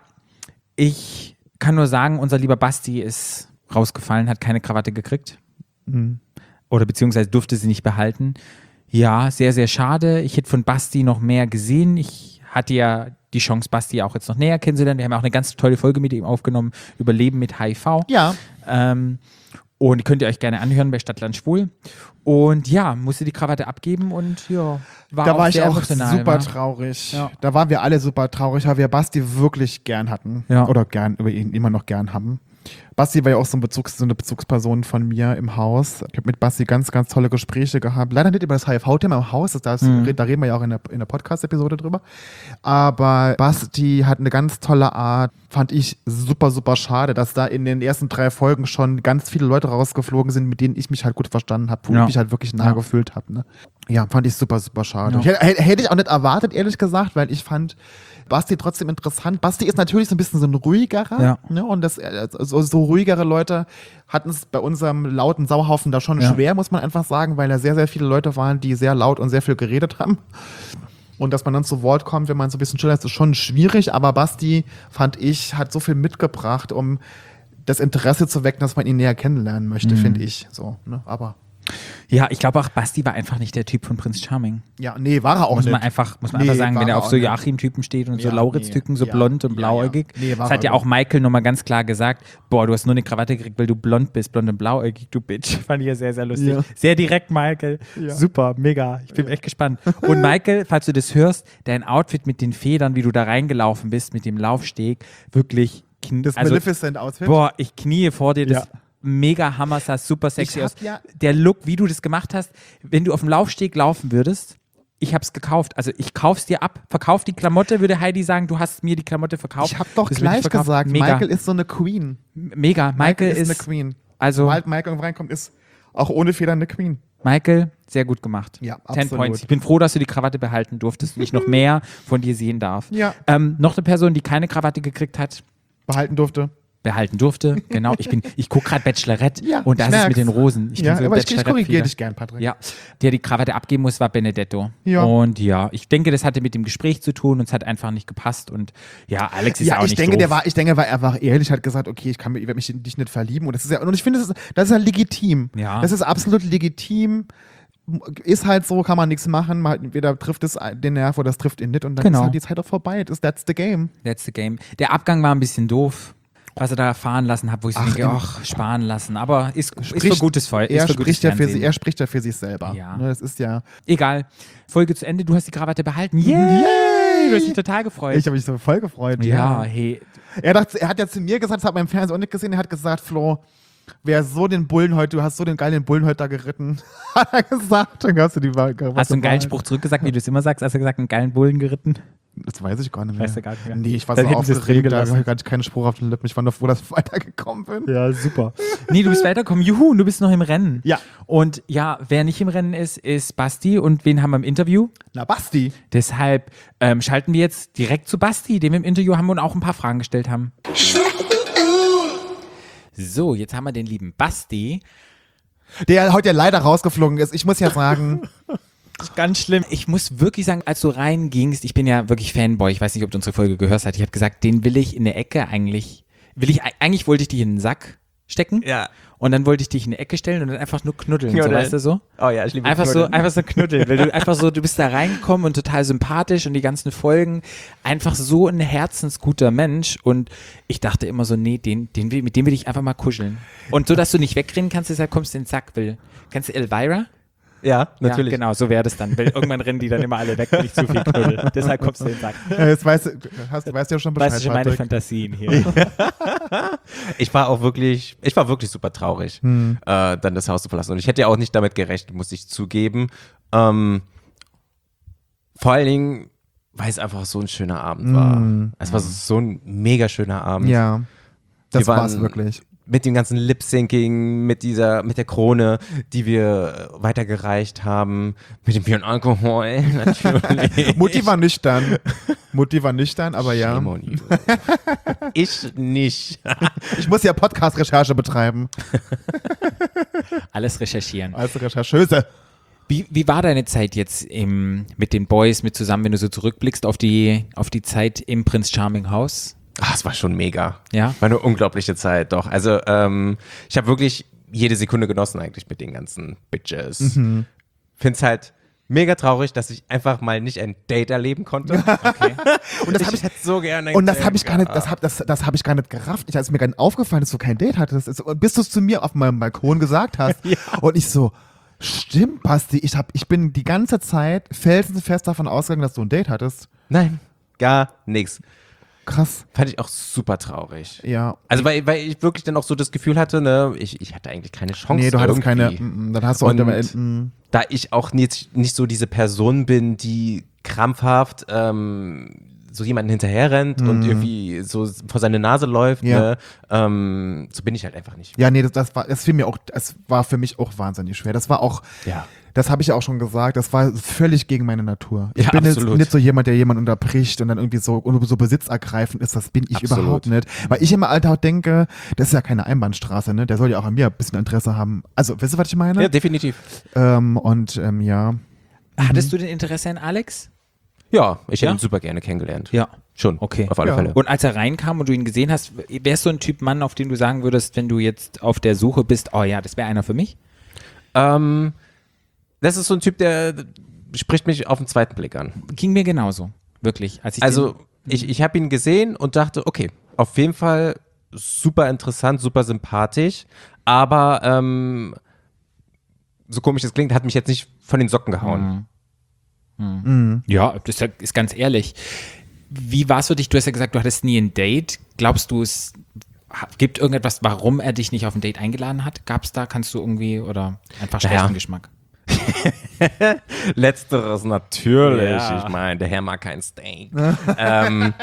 ich kann nur sagen, unser lieber Basti ist rausgefallen, hat keine Krawatte gekriegt. Mhm. Oder beziehungsweise durfte sie nicht behalten. Ja, sehr, sehr schade. Ich hätte von Basti noch mehr gesehen. Ich hatte ja die Chance, Basti auch jetzt noch näher kennenzulernen. Wir haben ja auch eine ganz tolle Folge mit ihm aufgenommen über Leben mit H I V. Ja. Ähm, und die könnt ihr euch gerne anhören bei Stadtland Schwul. Und ja, musste die Krawatte abgeben und ja, war Da auch war ich sehr auch emotional, super wa? traurig. Ja. Da waren wir alle super traurig, weil wir Basti wirklich gern hatten. Ja. Oder gern, über ihn immer noch gern haben. Basti war ja auch so, ein Bezugs-, so eine Bezugsperson von mir im Haus. Ich habe mit Basti ganz, ganz tolle Gespräche gehabt. Leider nicht über das H I V-Thema im Haus, das, Mhm. da reden wir ja auch in der, in der Podcast-Episode drüber. Aber Basti hat eine ganz tolle Art, fand ich super, super schade, dass da in den ersten drei Folgen schon ganz viele Leute rausgeflogen sind, mit denen ich mich halt gut verstanden habe, wo Ja. ich mich halt wirklich nah Ja. gefühlt habe. Ne? Ja, fand ich super, super schade. Ja. Ich hätte, hätte ich auch nicht erwartet, ehrlich gesagt, weil ich fand Basti trotzdem interessant. Basti ist natürlich so ein bisschen so ein ruhigerer. Ja. Ne? Und das, äh, so, so ruhigere Leute hatten es bei unserem lauten Sauhaufen da schon Ja. schwer, muss man einfach sagen, weil da sehr, sehr viele Leute waren, die sehr laut und sehr viel geredet haben. Und dass man dann zu Wort kommt, wenn man so ein bisschen stiller ist, ist schon schwierig. Aber Basti, fand ich, hat so viel mitgebracht, um das Interesse zu wecken, dass man ihn näher kennenlernen möchte, Mhm. finde ich. So, ne? Aber Ja, ich glaube auch, Basti war einfach nicht der Typ von Prinz Charming. Ja, nee, war er auch Muss nicht. man einfach, muss man Nee, einfach sagen, war wenn er er auf auch so nicht. Joachim-Typen steht und so Ja, Lauritz-Typen, nee, so ja, blond und ja, blauäugig. ja. Nee, war das er hat ja nicht. auch Michael nochmal ganz klar gesagt, boah, du hast nur eine Krawatte gekriegt, weil du blond bist, blond und blauäugig, du Bitch. Fand ich ja sehr, sehr lustig. Ja. Sehr direkt, Michael. Ja. Super, mega. Ich bin echt gespannt. Und Michael, falls du das hörst, dein Outfit mit den Federn, wie du da reingelaufen bist, mit dem Laufsteg, wirklich, kn- Das also, Maleficent-Outfit. boah, ich knie vor dir, das Ja. mega Hammer, sah super sexy Ich hab aus. ja- Der Look, wie du das gemacht hast, wenn du auf dem Laufsteg laufen würdest, ich hab's gekauft. Also ich kauf's dir ab, verkauf die Klamotte, würde Heidi sagen, du hast mir die Klamotte verkauft. Ich hab doch Das würde ich gleich verkaufen. gesagt, mega. Michael ist so eine Queen. Mega, Michael, ist, ist, eine Queen. also Sobald Michael irgendwo reinkommt, ist auch ohne Federn eine Queen. Michael, sehr gut gemacht. Ja, Ten absolut. Points. Ich bin froh, dass du die Krawatte behalten durftest und ich noch mehr von dir sehen darf. Ja. Ähm, noch eine Person, die keine Krawatte gekriegt hat, Behalten durfte. behalten durfte. Genau, ich bin, ich gucke gerade Bachelorette Ja, und da ich ist es merk's. mit den Rosen. Ich Ja, bin so aber ich, ich korrigiere Bachelorette-Fieber. dich gern, Patrick. Ja, der die Krawatte abgeben muss, war Benedetto. Ja. Und ja, ich denke, das hatte mit dem Gespräch zu tun und es hat einfach nicht gepasst. Und ja, Alex ist ja, Ja, auch ich nicht denke, doof. der war, ich denke, er war einfach ehrlich, hat gesagt, okay, ich kann mich, ich werde mich in dich nicht verlieben. Und das ist ja, und ich finde, das ist, das ist ja legitim. Ja. Das ist absolut legitim. Ist halt so, kann man nichts machen. Man, entweder trifft es den Nerv oder das trifft ihn nicht. Und dann Genau. ist halt die Zeit auch vorbei. Das, that's the game. Letzte Game. Der Abgang war ein bisschen doof, was er da fahren lassen hat, wo ich so Ach, denke, im- ach, sparen lassen. Aber ist, ist für Spricht- gutes Feuer. Er Ist für gutes spricht, ja für, Fernsehen. sie, er spricht ja für sich selber. Ja. Ne, das ist ja. Egal. Folge zu Ende, du hast die Krawatte behalten. Yay! Du hast dich total gefreut. Ich habe mich so voll gefreut. ja, hey. Er, dachte, er hat ja zu mir gesagt, das hat man im Fernsehen auch nicht gesehen, er hat gesagt, Flo, wer so den Bullen heute, du hast so den geilen Bullen heute da geritten, hat er gesagt. Dann hast du die Krawatte Hast du einen geilen behalten. Spruch zurückgesagt, wie du es immer sagst? Hast du gesagt, einen geilen Bullen geritten? Das weiß ich gar nicht mehr. Weißt du gar nicht mehr. Nee, ich war Dann so hätten sie es drin aufgeregt, da gelassen. habe ich gerade keinen Spruch auf den Lippen. Ich war nur froh, dass ich weitergekommen bin. Ja, super. Nee, du bist weitergekommen. Juhu, und du bist noch im Rennen. Ja. Und ja, wer nicht im Rennen ist, ist Basti. Und wen haben wir im Interview? Na, Basti. Deshalb ähm, schalten wir jetzt direkt zu Basti, dem wir im Interview haben und auch ein paar Fragen gestellt haben. So, jetzt haben wir den lieben Basti. Der heute ja leider rausgeflogen ist. Ich muss ja sagen, Ganz schlimm. Ich muss wirklich sagen, als du reingingst, ich bin ja wirklich Fanboy, ich weiß nicht, ob du unsere Folge gehört hast, ich habe gesagt, den will ich in der Ecke eigentlich, will ich, eigentlich wollte ich dich in den Sack stecken. Ja. Und dann wollte ich dich in die Ecke stellen und dann einfach nur knuddeln, so, Knuddeln. weißt du so? Oh ja, ich liebe Einfach so, Knuddeln. einfach so knuddeln, weil du einfach so, du bist da reingekommen und total sympathisch und die ganzen Folgen, einfach so ein herzensguter Mensch und ich dachte immer so, nee, den, den will, mit dem will ich einfach mal kuscheln. Und so, dass du nicht wegrennen kannst, deshalb kommst du in den Sack, will. Kennst du Elvira? Ja, natürlich. Ja, genau, so wäre das dann, weil irgendwann rennen die dann immer alle weg, wenn ich zu viel knuddel. Deshalb kommst du in den Sack. äh, jetzt weißt du, hast, weißt du ja schon Bescheid, Weißt du schon meine Patrick. Fantasien hier. Ich war auch wirklich, ich war wirklich super traurig, Hm. äh, dann das Haus zu verlassen. Und ich hätte ja auch nicht damit gerechnet, muss ich zugeben. Ähm, vor allen Dingen, weil es einfach so ein schöner Abend war. Es war so ein mega schöner Abend. Ja, das Wir waren- war's wirklich. Mit dem ganzen Lip-Syncing, mit dieser, mit der Krone, die wir äh, weitergereicht haben, mit dem Bier und Alkohol, natürlich. Mutti war nüchtern. Mutti war nüchtern, aber ja. Shame on you. Ich nicht. Ich muss ja Podcast-Recherche betreiben. Alles recherchieren. Als Rechercheuse. Wie, wie war deine Zeit jetzt im, mit den Boys, mit zusammen, wenn du so zurückblickst auf die, auf die Zeit im Prinz Charming Haus? Ach, es war schon mega. Ja? War eine unglaubliche Zeit, doch. Also, ähm, ich habe wirklich jede Sekunde genossen eigentlich mit den ganzen Bitches. Mhm. Find's halt mega traurig, dass ich einfach mal nicht ein Date erleben konnte. Okay. Und das habe ich hätte so gerne ein Und das Date habe ich gar nicht, das gehabt. habe das, das hab ich gar nicht gerafft. Ich, als mir gar nicht aufgefallen, dass du kein Date hattest, ist, und bis du es zu mir auf meinem Balkon gesagt hast. Und ich so, stimmt, Basti, ich, hab, ich bin die ganze Zeit felsenfest davon ausgegangen, dass du ein Date hattest. Nein, gar nichts. Krass. Fand ich auch super traurig. Ja. Also, weil, weil ich wirklich dann auch so das Gefühl hatte, ne, ich, ich hatte eigentlich keine Chance. Nee, du hattest keine, irgendwie. mm, mm, dann hast du auch Und immer, mm, da ich auch nicht, nicht so diese Person bin, die krampfhaft ähm, so jemanden hinterherrennt und irgendwie so vor seine Nase läuft, Ja. ne, ähm, so bin ich halt einfach nicht. ja, nee, das, das war, das fiel mir auch, das war für mich auch wahnsinnig schwer. Das war auch, Ja. das habe ich ja auch schon gesagt, das war völlig gegen meine Natur. Ich Ja, bin jetzt absolut. nicht so jemand, der jemanden unterbricht und dann irgendwie so, und so besitzergreifend ist, das bin ich Absolut. überhaupt nicht. Weil ich im Alltag denke, das ist ja keine Einbahnstraße, ne? Der soll ja auch an mir ein bisschen Interesse haben. Also, weißt du, was ich meine? Ja, definitiv. Ähm, und ähm, ja. Hattest du denn Interesse an Alex? Ja, ich hätte Ja? ihn super gerne kennengelernt. Ja. Schon. Okay. Auf alle Ja. Fälle. Und als er reinkam und du ihn gesehen hast, wärst du ein Typ Mann, auf den du sagen würdest, wenn du jetzt auf der Suche bist, oh ja, das wäre einer für mich? Ähm, das ist so ein Typ, der spricht mich auf den zweiten Blick an. Ging mir genauso, wirklich. Als ich Also den, ich, ich habe ihn gesehen und dachte, okay, auf jeden Fall super interessant, super sympathisch, aber ähm, so komisch es klingt, hat mich jetzt nicht von den Socken gehauen. ja, das ist ganz ehrlich. Wie war es für dich? Du hast ja gesagt, du hattest nie ein Date. Glaubst du, es gibt irgendetwas, warum er dich nicht auf ein Date eingeladen hat? Gab es da, kannst du irgendwie, oder einfach schlechten Naja. Geschmack? Letzteres natürlich. Ja. Ich meine, der Herr mag kein Steak. ähm,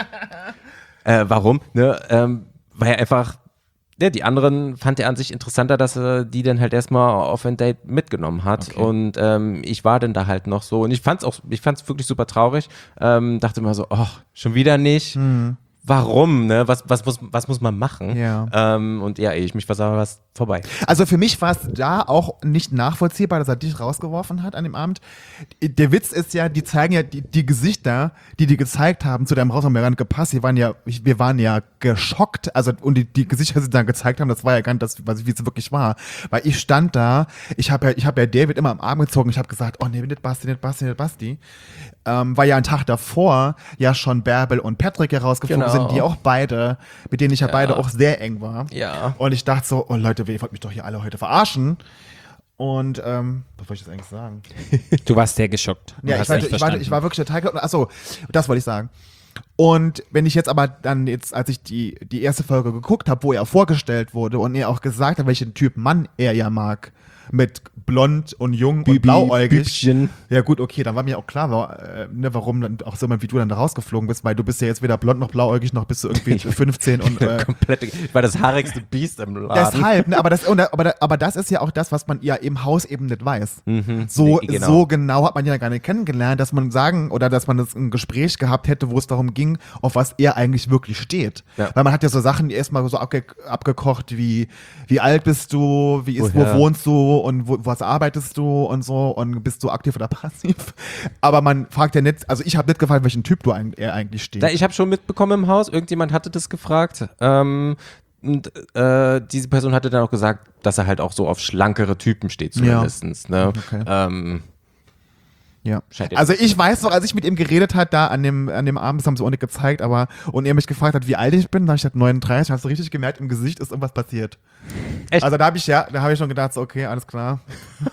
äh, warum? Ne? Ähm, weil er einfach, ja, die anderen fand er an sich interessanter, dass er die dann halt erstmal auf ein Date mitgenommen hat. Okay. Und ähm, ich war dann da halt noch so. Und ich fand's auch, ich fand's wirklich super traurig. Ähm, dachte immer so, oh, schon wieder nicht. Warum? Ne? Was, was, muss, was muss man machen? Ja. Ähm, und ja, ehe ich mich versah, war es vorbei. Also für mich war es da auch nicht nachvollziehbar, dass er dich rausgeworfen hat an dem Abend. Der Witz ist ja, die zeigen ja die, die Gesichter, die die gezeigt haben, zu deinem Haus haben wir gar nicht gepasst. Wir waren ja, wir waren ja geschockt. Also und die, die Gesichter, die sie dann gezeigt haben, das war ja gar nicht das, was wie es wirklich war. Weil ich stand da, ich habe ja, ich habe ja David immer am Arm gezogen. Ich habe gesagt, oh nee, nicht Basti, nicht Basti, nicht Basti. Ähm, weil ja ein Tag davor ja schon Bärbel und Patrick herausgeflogen Genau. sind, die auch beide, mit denen ich ja, beide auch sehr eng war. Ja. Und ich dachte so, oh Leute, ihr wollt mich doch hier alle heute verarschen. Und, ähm, was wollte ich jetzt eigentlich sagen? Du warst sehr geschockt. und Ja, ich hast war, nicht ich, war, verstanden. ich war wirklich total, achso, das wollte ich sagen. Und wenn ich jetzt aber dann jetzt, als ich die, die erste Folge geguckt habe, wo er vorgestellt wurde und er auch gesagt hat, welchen Typ Mann er ja mag, mit blond und jung und blauäugig. Bübchen. Ja gut, okay, dann war mir auch klar, wa- äh, ne, warum dann auch so jemand wie du dann da rausgeflogen bist, weil du bist ja jetzt weder blond noch blauäugig, noch bist du irgendwie fünfzehn und äh, Komplett. Ich war das haarigste Biest im Laden. deshalb, ne, aber, das, und, aber, da- aber das ist ja auch das, was man ja im Haus eben nicht weiß. So, Nee, genau. so genau hat man ja gar nicht kennengelernt, dass man sagen oder dass man das ein Gespräch gehabt hätte, wo es darum ging, auf was er eigentlich wirklich steht. Ja. Weil man hat ja so Sachen erstmal so abge abgekocht wie, wie alt bist du, wie ist, Woher? wo wohnst du und wo, was arbeitest du und so und bist du aktiv oder passiv. Aber man fragt ja nicht, also ich habe nicht gefragt, welchen Typ du ein, er eigentlich steht. Da, ich habe schon mitbekommen im Haus, irgendjemand hatte das gefragt. Ähm, und äh, diese Person hatte dann auch gesagt, dass er halt auch so auf schlankere Typen steht, zumindest. Ne? Okay. Ähm, Ja. Scheint Also ich weiß noch, als ich mit ihm geredet hat, da an dem, an dem Abend, das haben sie auch nicht gezeigt, aber und er mich gefragt hat, wie alt ich bin, da habe ich gesagt neununddreißig, hast du richtig gemerkt, im Gesicht ist irgendwas passiert. Echt? Also da habe ich ja, da habe ich schon gedacht, so, okay, alles klar.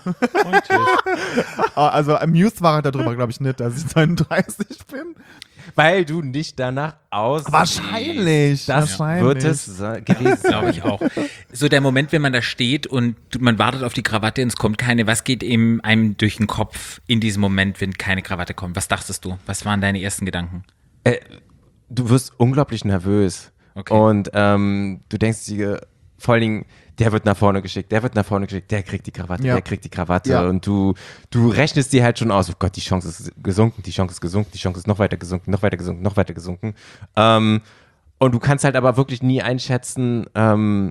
Also amused war er darüber, glaube ich nicht, dass ich neununddreißig bin. weil du nicht danach aussiehst. Wahrscheinlich. Das wahrscheinlich. wird es sa- gewesen sein. Glaube ich auch. So der Moment, wenn man da steht und man wartet auf die Krawatte und es kommt keine, was geht ihm einem durch den Kopf in diesem Moment, wenn keine Krawatte kommt? Was dachtest du? Was waren deine ersten Gedanken? Du wirst unglaublich nervös. Okay. Und ähm, du denkst dir, vor allen Dingen, der wird nach vorne geschickt, der wird nach vorne geschickt, der kriegt die Krawatte, Ja. der kriegt die Krawatte. Ja. Und du, du rechnest dir halt schon aus, oh Gott, die Chance ist gesunken, die Chance ist gesunken, die Chance ist noch weiter gesunken, noch weiter gesunken, noch weiter gesunken. Ähm, und du kannst halt aber wirklich nie einschätzen, ähm,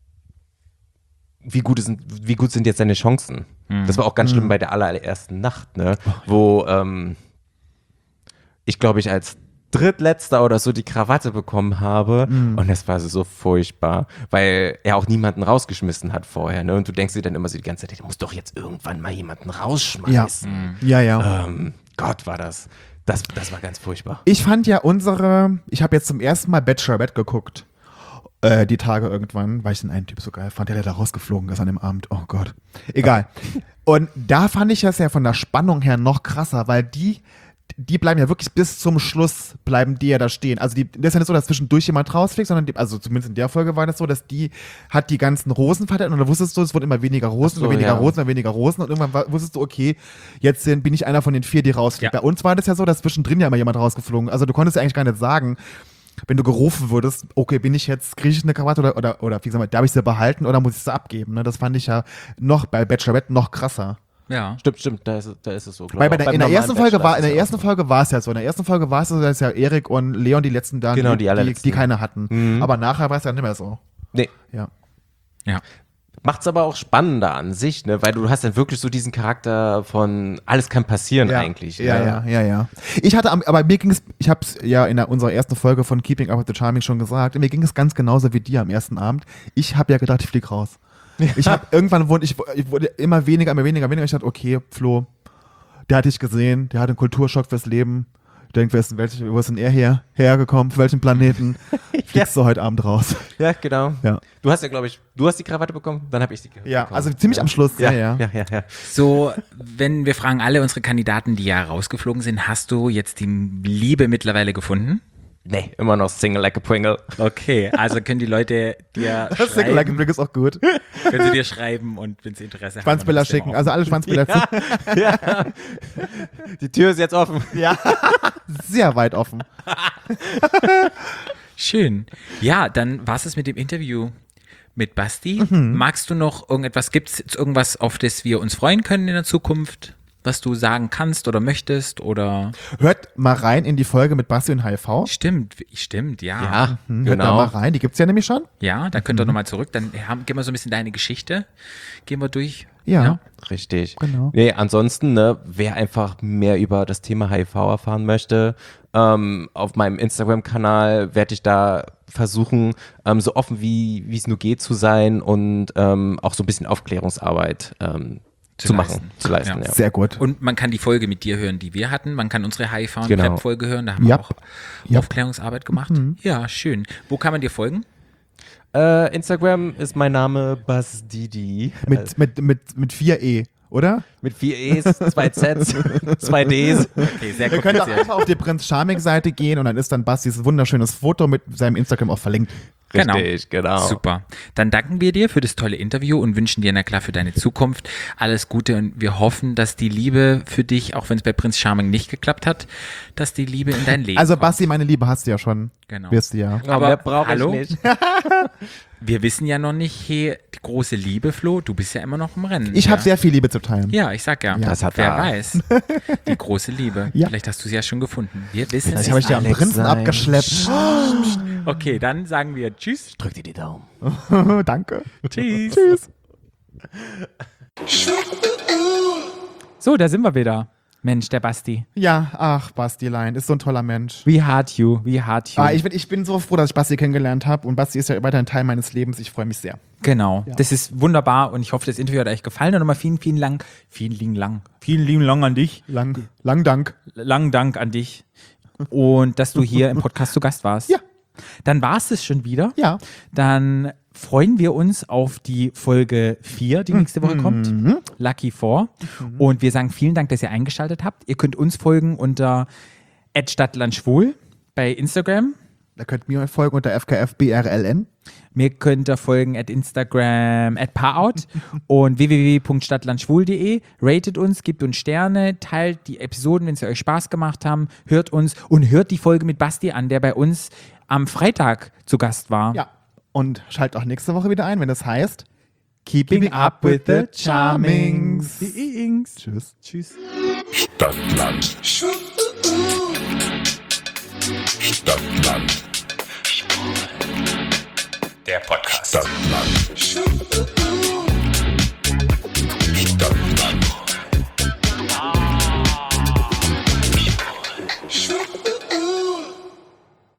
wie gut, sind, wie gut sind jetzt deine Chancen. Das war auch ganz schlimm bei der allerersten Nacht, ne? Wo ähm, ich, glaube ich, als drittletzter oder so die Krawatte bekommen habe und das war so furchtbar, weil er auch niemanden rausgeschmissen hat vorher, ne? Und du denkst dir dann immer so die ganze Zeit, der muss doch jetzt irgendwann mal jemanden Ja. rausschmeißen. Ja, ja. Ähm, Gott, war das, das, das war ganz furchtbar. Ich fand ja unsere, ich habe jetzt zum ersten Mal Bachelorette geguckt. Äh, die Tage irgendwann, weil ich den einen Typ so geil fand, der da rausgeflogen ist an dem Abend. Oh Gott. Egal. Und da fand ich das ja von der Spannung her noch krasser, weil die, die bleiben ja wirklich bis zum Schluss, bleiben die ja da stehen. Also die, das ist ja nicht so, dass zwischendurch jemand rausfliegt, sondern die, also zumindest in der Folge war das so, dass die hat die ganzen Rosen verteilt und da wusstest du, es wurden immer weniger Rosen, Ach so, immer weniger ja. Rosen, immer weniger Rosen und irgendwann war, wusstest du, okay, jetzt sind, bin ich einer von den vier, die rausfliegt. Ja. Bei uns war das ja so, dass zwischendrin ja immer jemand rausgeflogen. Also du konntest ja eigentlich gar nicht sagen, wenn du gerufen würdest, okay, bin ich jetzt, kriege ich eine Krawatte oder, oder, oder wie gesagt, darf ich sie behalten oder muss ich sie abgeben? Ne? Das fand ich ja noch bei Bachelorette noch krasser. Ja. Stimmt, stimmt, da ist, da ist es so. glaub Weil bei ich. der, Auch in der beim ersten normalen Folge war, in Bachelor der ist es ersten ja auch Folge war es ja so. In der ersten Folge war es so, dass ja Erik und Leon die letzten da, Genau, die, die die, allerletzten. die keine hatten. Aber nachher war es ja nicht mehr so. so. Nee. Ja. Ja. Macht's aber auch spannender an sich, ne? Weil du hast dann wirklich so diesen Charakter von alles kann passieren Ja, eigentlich. ja, ne? ja, ja, ja. Ich hatte, am, aber mir ging es, ich habe es ja in der, unserer ersten Folge von Keeping Up with the Charming schon gesagt, mir ging es ganz genauso wie dir am ersten Abend. Ich habe ja gedacht, ich flieg raus. Ich habe irgendwann wurde ich, ich wurde immer weniger, immer weniger, weniger. Ich dachte, okay, Flo, der hat dich gesehen, der hat einen Kulturschock fürs Leben. Ich denke, wer ist, welch, wo ist denn er her, hergekommen? Für welchen Planeten fliegst du heute Abend raus? Ja, genau. Ja. Du hast ja, glaube ich, du hast die Krawatte bekommen, dann habe ich die Ja, bekommen. also ziemlich am Schluss. Ja, Ja, ja, ja, ja. So, wenn wir fragen alle unsere Kandidaten, die ja rausgeflogen sind, hast du jetzt die Liebe mittlerweile gefunden? Nee, immer noch Single like a Pringle. Okay, also können die Leute dir Das Single Like a schreiben, Brick ist auch gut. können sie dir schreiben und wenn sie Interesse Schwanzbilder haben. dann schicken, also alle Schwanzbilder zu. Ja. Die Tür ist jetzt offen. Ja, sehr weit offen. Schön. Ja, dann war es mit dem Interview mit Basti. Mhm. Magst du noch irgendetwas, gibt es irgendwas, auf das wir uns freuen können in der Zukunft, was du sagen kannst oder möchtest oder? Hört mal rein in die Folge mit Basti und H I V. Stimmt, stimmt, ja. Ja, Hm, Hört da mal rein, die gibt's ja nämlich schon. Ja, da könnt ihr nochmal zurück. Dann haben, gehen wir so ein bisschen deine Geschichte. Gehen wir durch. Ja. Richtig. Genau. Nee, ansonsten, ne, wer einfach mehr über das Thema H I V erfahren möchte, ähm, auf meinem Instagram-Kanal werde ich da versuchen, ähm, so offen wie wie es nur geht zu sein und ähm, auch so ein bisschen Aufklärungsarbeit ähm, zu, Zu machen, leisten. zu leisten. Ja. Ja. Sehr gut. Und man kann die Folge mit dir hören, die wir hatten. Man kann unsere H I V- und Genau. PrEP-Folge hören. Da haben Ja. wir auch Ja. Aufklärungsarbeit gemacht. Ja, schön. Wo kann man dir folgen? Äh, Instagram ist mein Name Basdidi. Mit, mit, mit, mit vier E, oder? Mit vier E's, zwei Z's, zwei D's. Okay, sehr Ihr könnt auch kompliziert. einfach auf die Prinz Charming-Seite gehen und dann ist dann Bastis wunderschönes Foto mit seinem Instagram auch verlinkt. Genau. Richtig, genau. Super. Dann danken wir dir für das tolle Interview und wünschen dir, na klar, für deine Zukunft alles Gute und wir hoffen, dass die Liebe für dich, auch wenn es bei Prinz Charming nicht geklappt hat, dass die Liebe in dein Leben Also kommt. Basti, meine Liebe hast du ja schon. Genau. Wirst du ja. Aber Aber mehr brauche hallo? ich nicht. Wir wissen ja noch nicht, hey, die große Liebe, Flo, du bist ja immer noch im Rennen. Ich ja? habe sehr viel Liebe zu teilen. Ja, ich sag ja. Das hat Wer er. weiß. Die große Liebe. Ja. Vielleicht hast du sie ja schon gefunden. Wir wissen Vielleicht es. habe ich dir am Alex Prinzen sein. abgeschleppt. Okay, dann sagen wir Tschüss. Drück dir die Daumen. Danke. Tschüss. Tschüss. So, da sind wir wieder. Mensch, der Basti. Ja, ach, Bastilein, ist so ein toller Mensch. We heart you, we heart you. Ah, ich, bin, ich bin so froh, dass ich Basti kennengelernt habe und Basti ist ja weiterhin Teil meines Lebens. Ich freue mich sehr. Genau, das ist wunderbar und ich hoffe, das Interview hat euch gefallen. Und nochmal vielen, vielen Dank, vielen lieben Dank, vielen lieben Dank an dich. Lang, lang Dank. Langen Dank an dich und dass du hier im Podcast zu Gast warst. Ja. Dann war es das schon wieder. Ja. Dann freuen wir uns auf die Folge vier, die nächste Woche kommt. Lucky Four. Und wir sagen vielen Dank, dass ihr eingeschaltet habt. Ihr könnt uns folgen unter at stadtlandschwul bei Instagram. Da könnt ihr mir folgen unter F K F B R L N. Mir könnt ihr folgen at Instagram at Paarout und w w w punkt stadtlandschwul punkt de. Ratet uns, gebt uns Sterne, teilt die Episoden, wenn sie euch Spaß gemacht haben. Hört uns und hört die Folge mit Basti an, der bei uns am Freitag zu Gast war. Ja. Und schaltet auch nächste Woche wieder ein, wenn das heißt Keeping up with the Charmings. Tschüss. Tschüss. Stadtland. Stadtland. Der Podcast. Stadtland.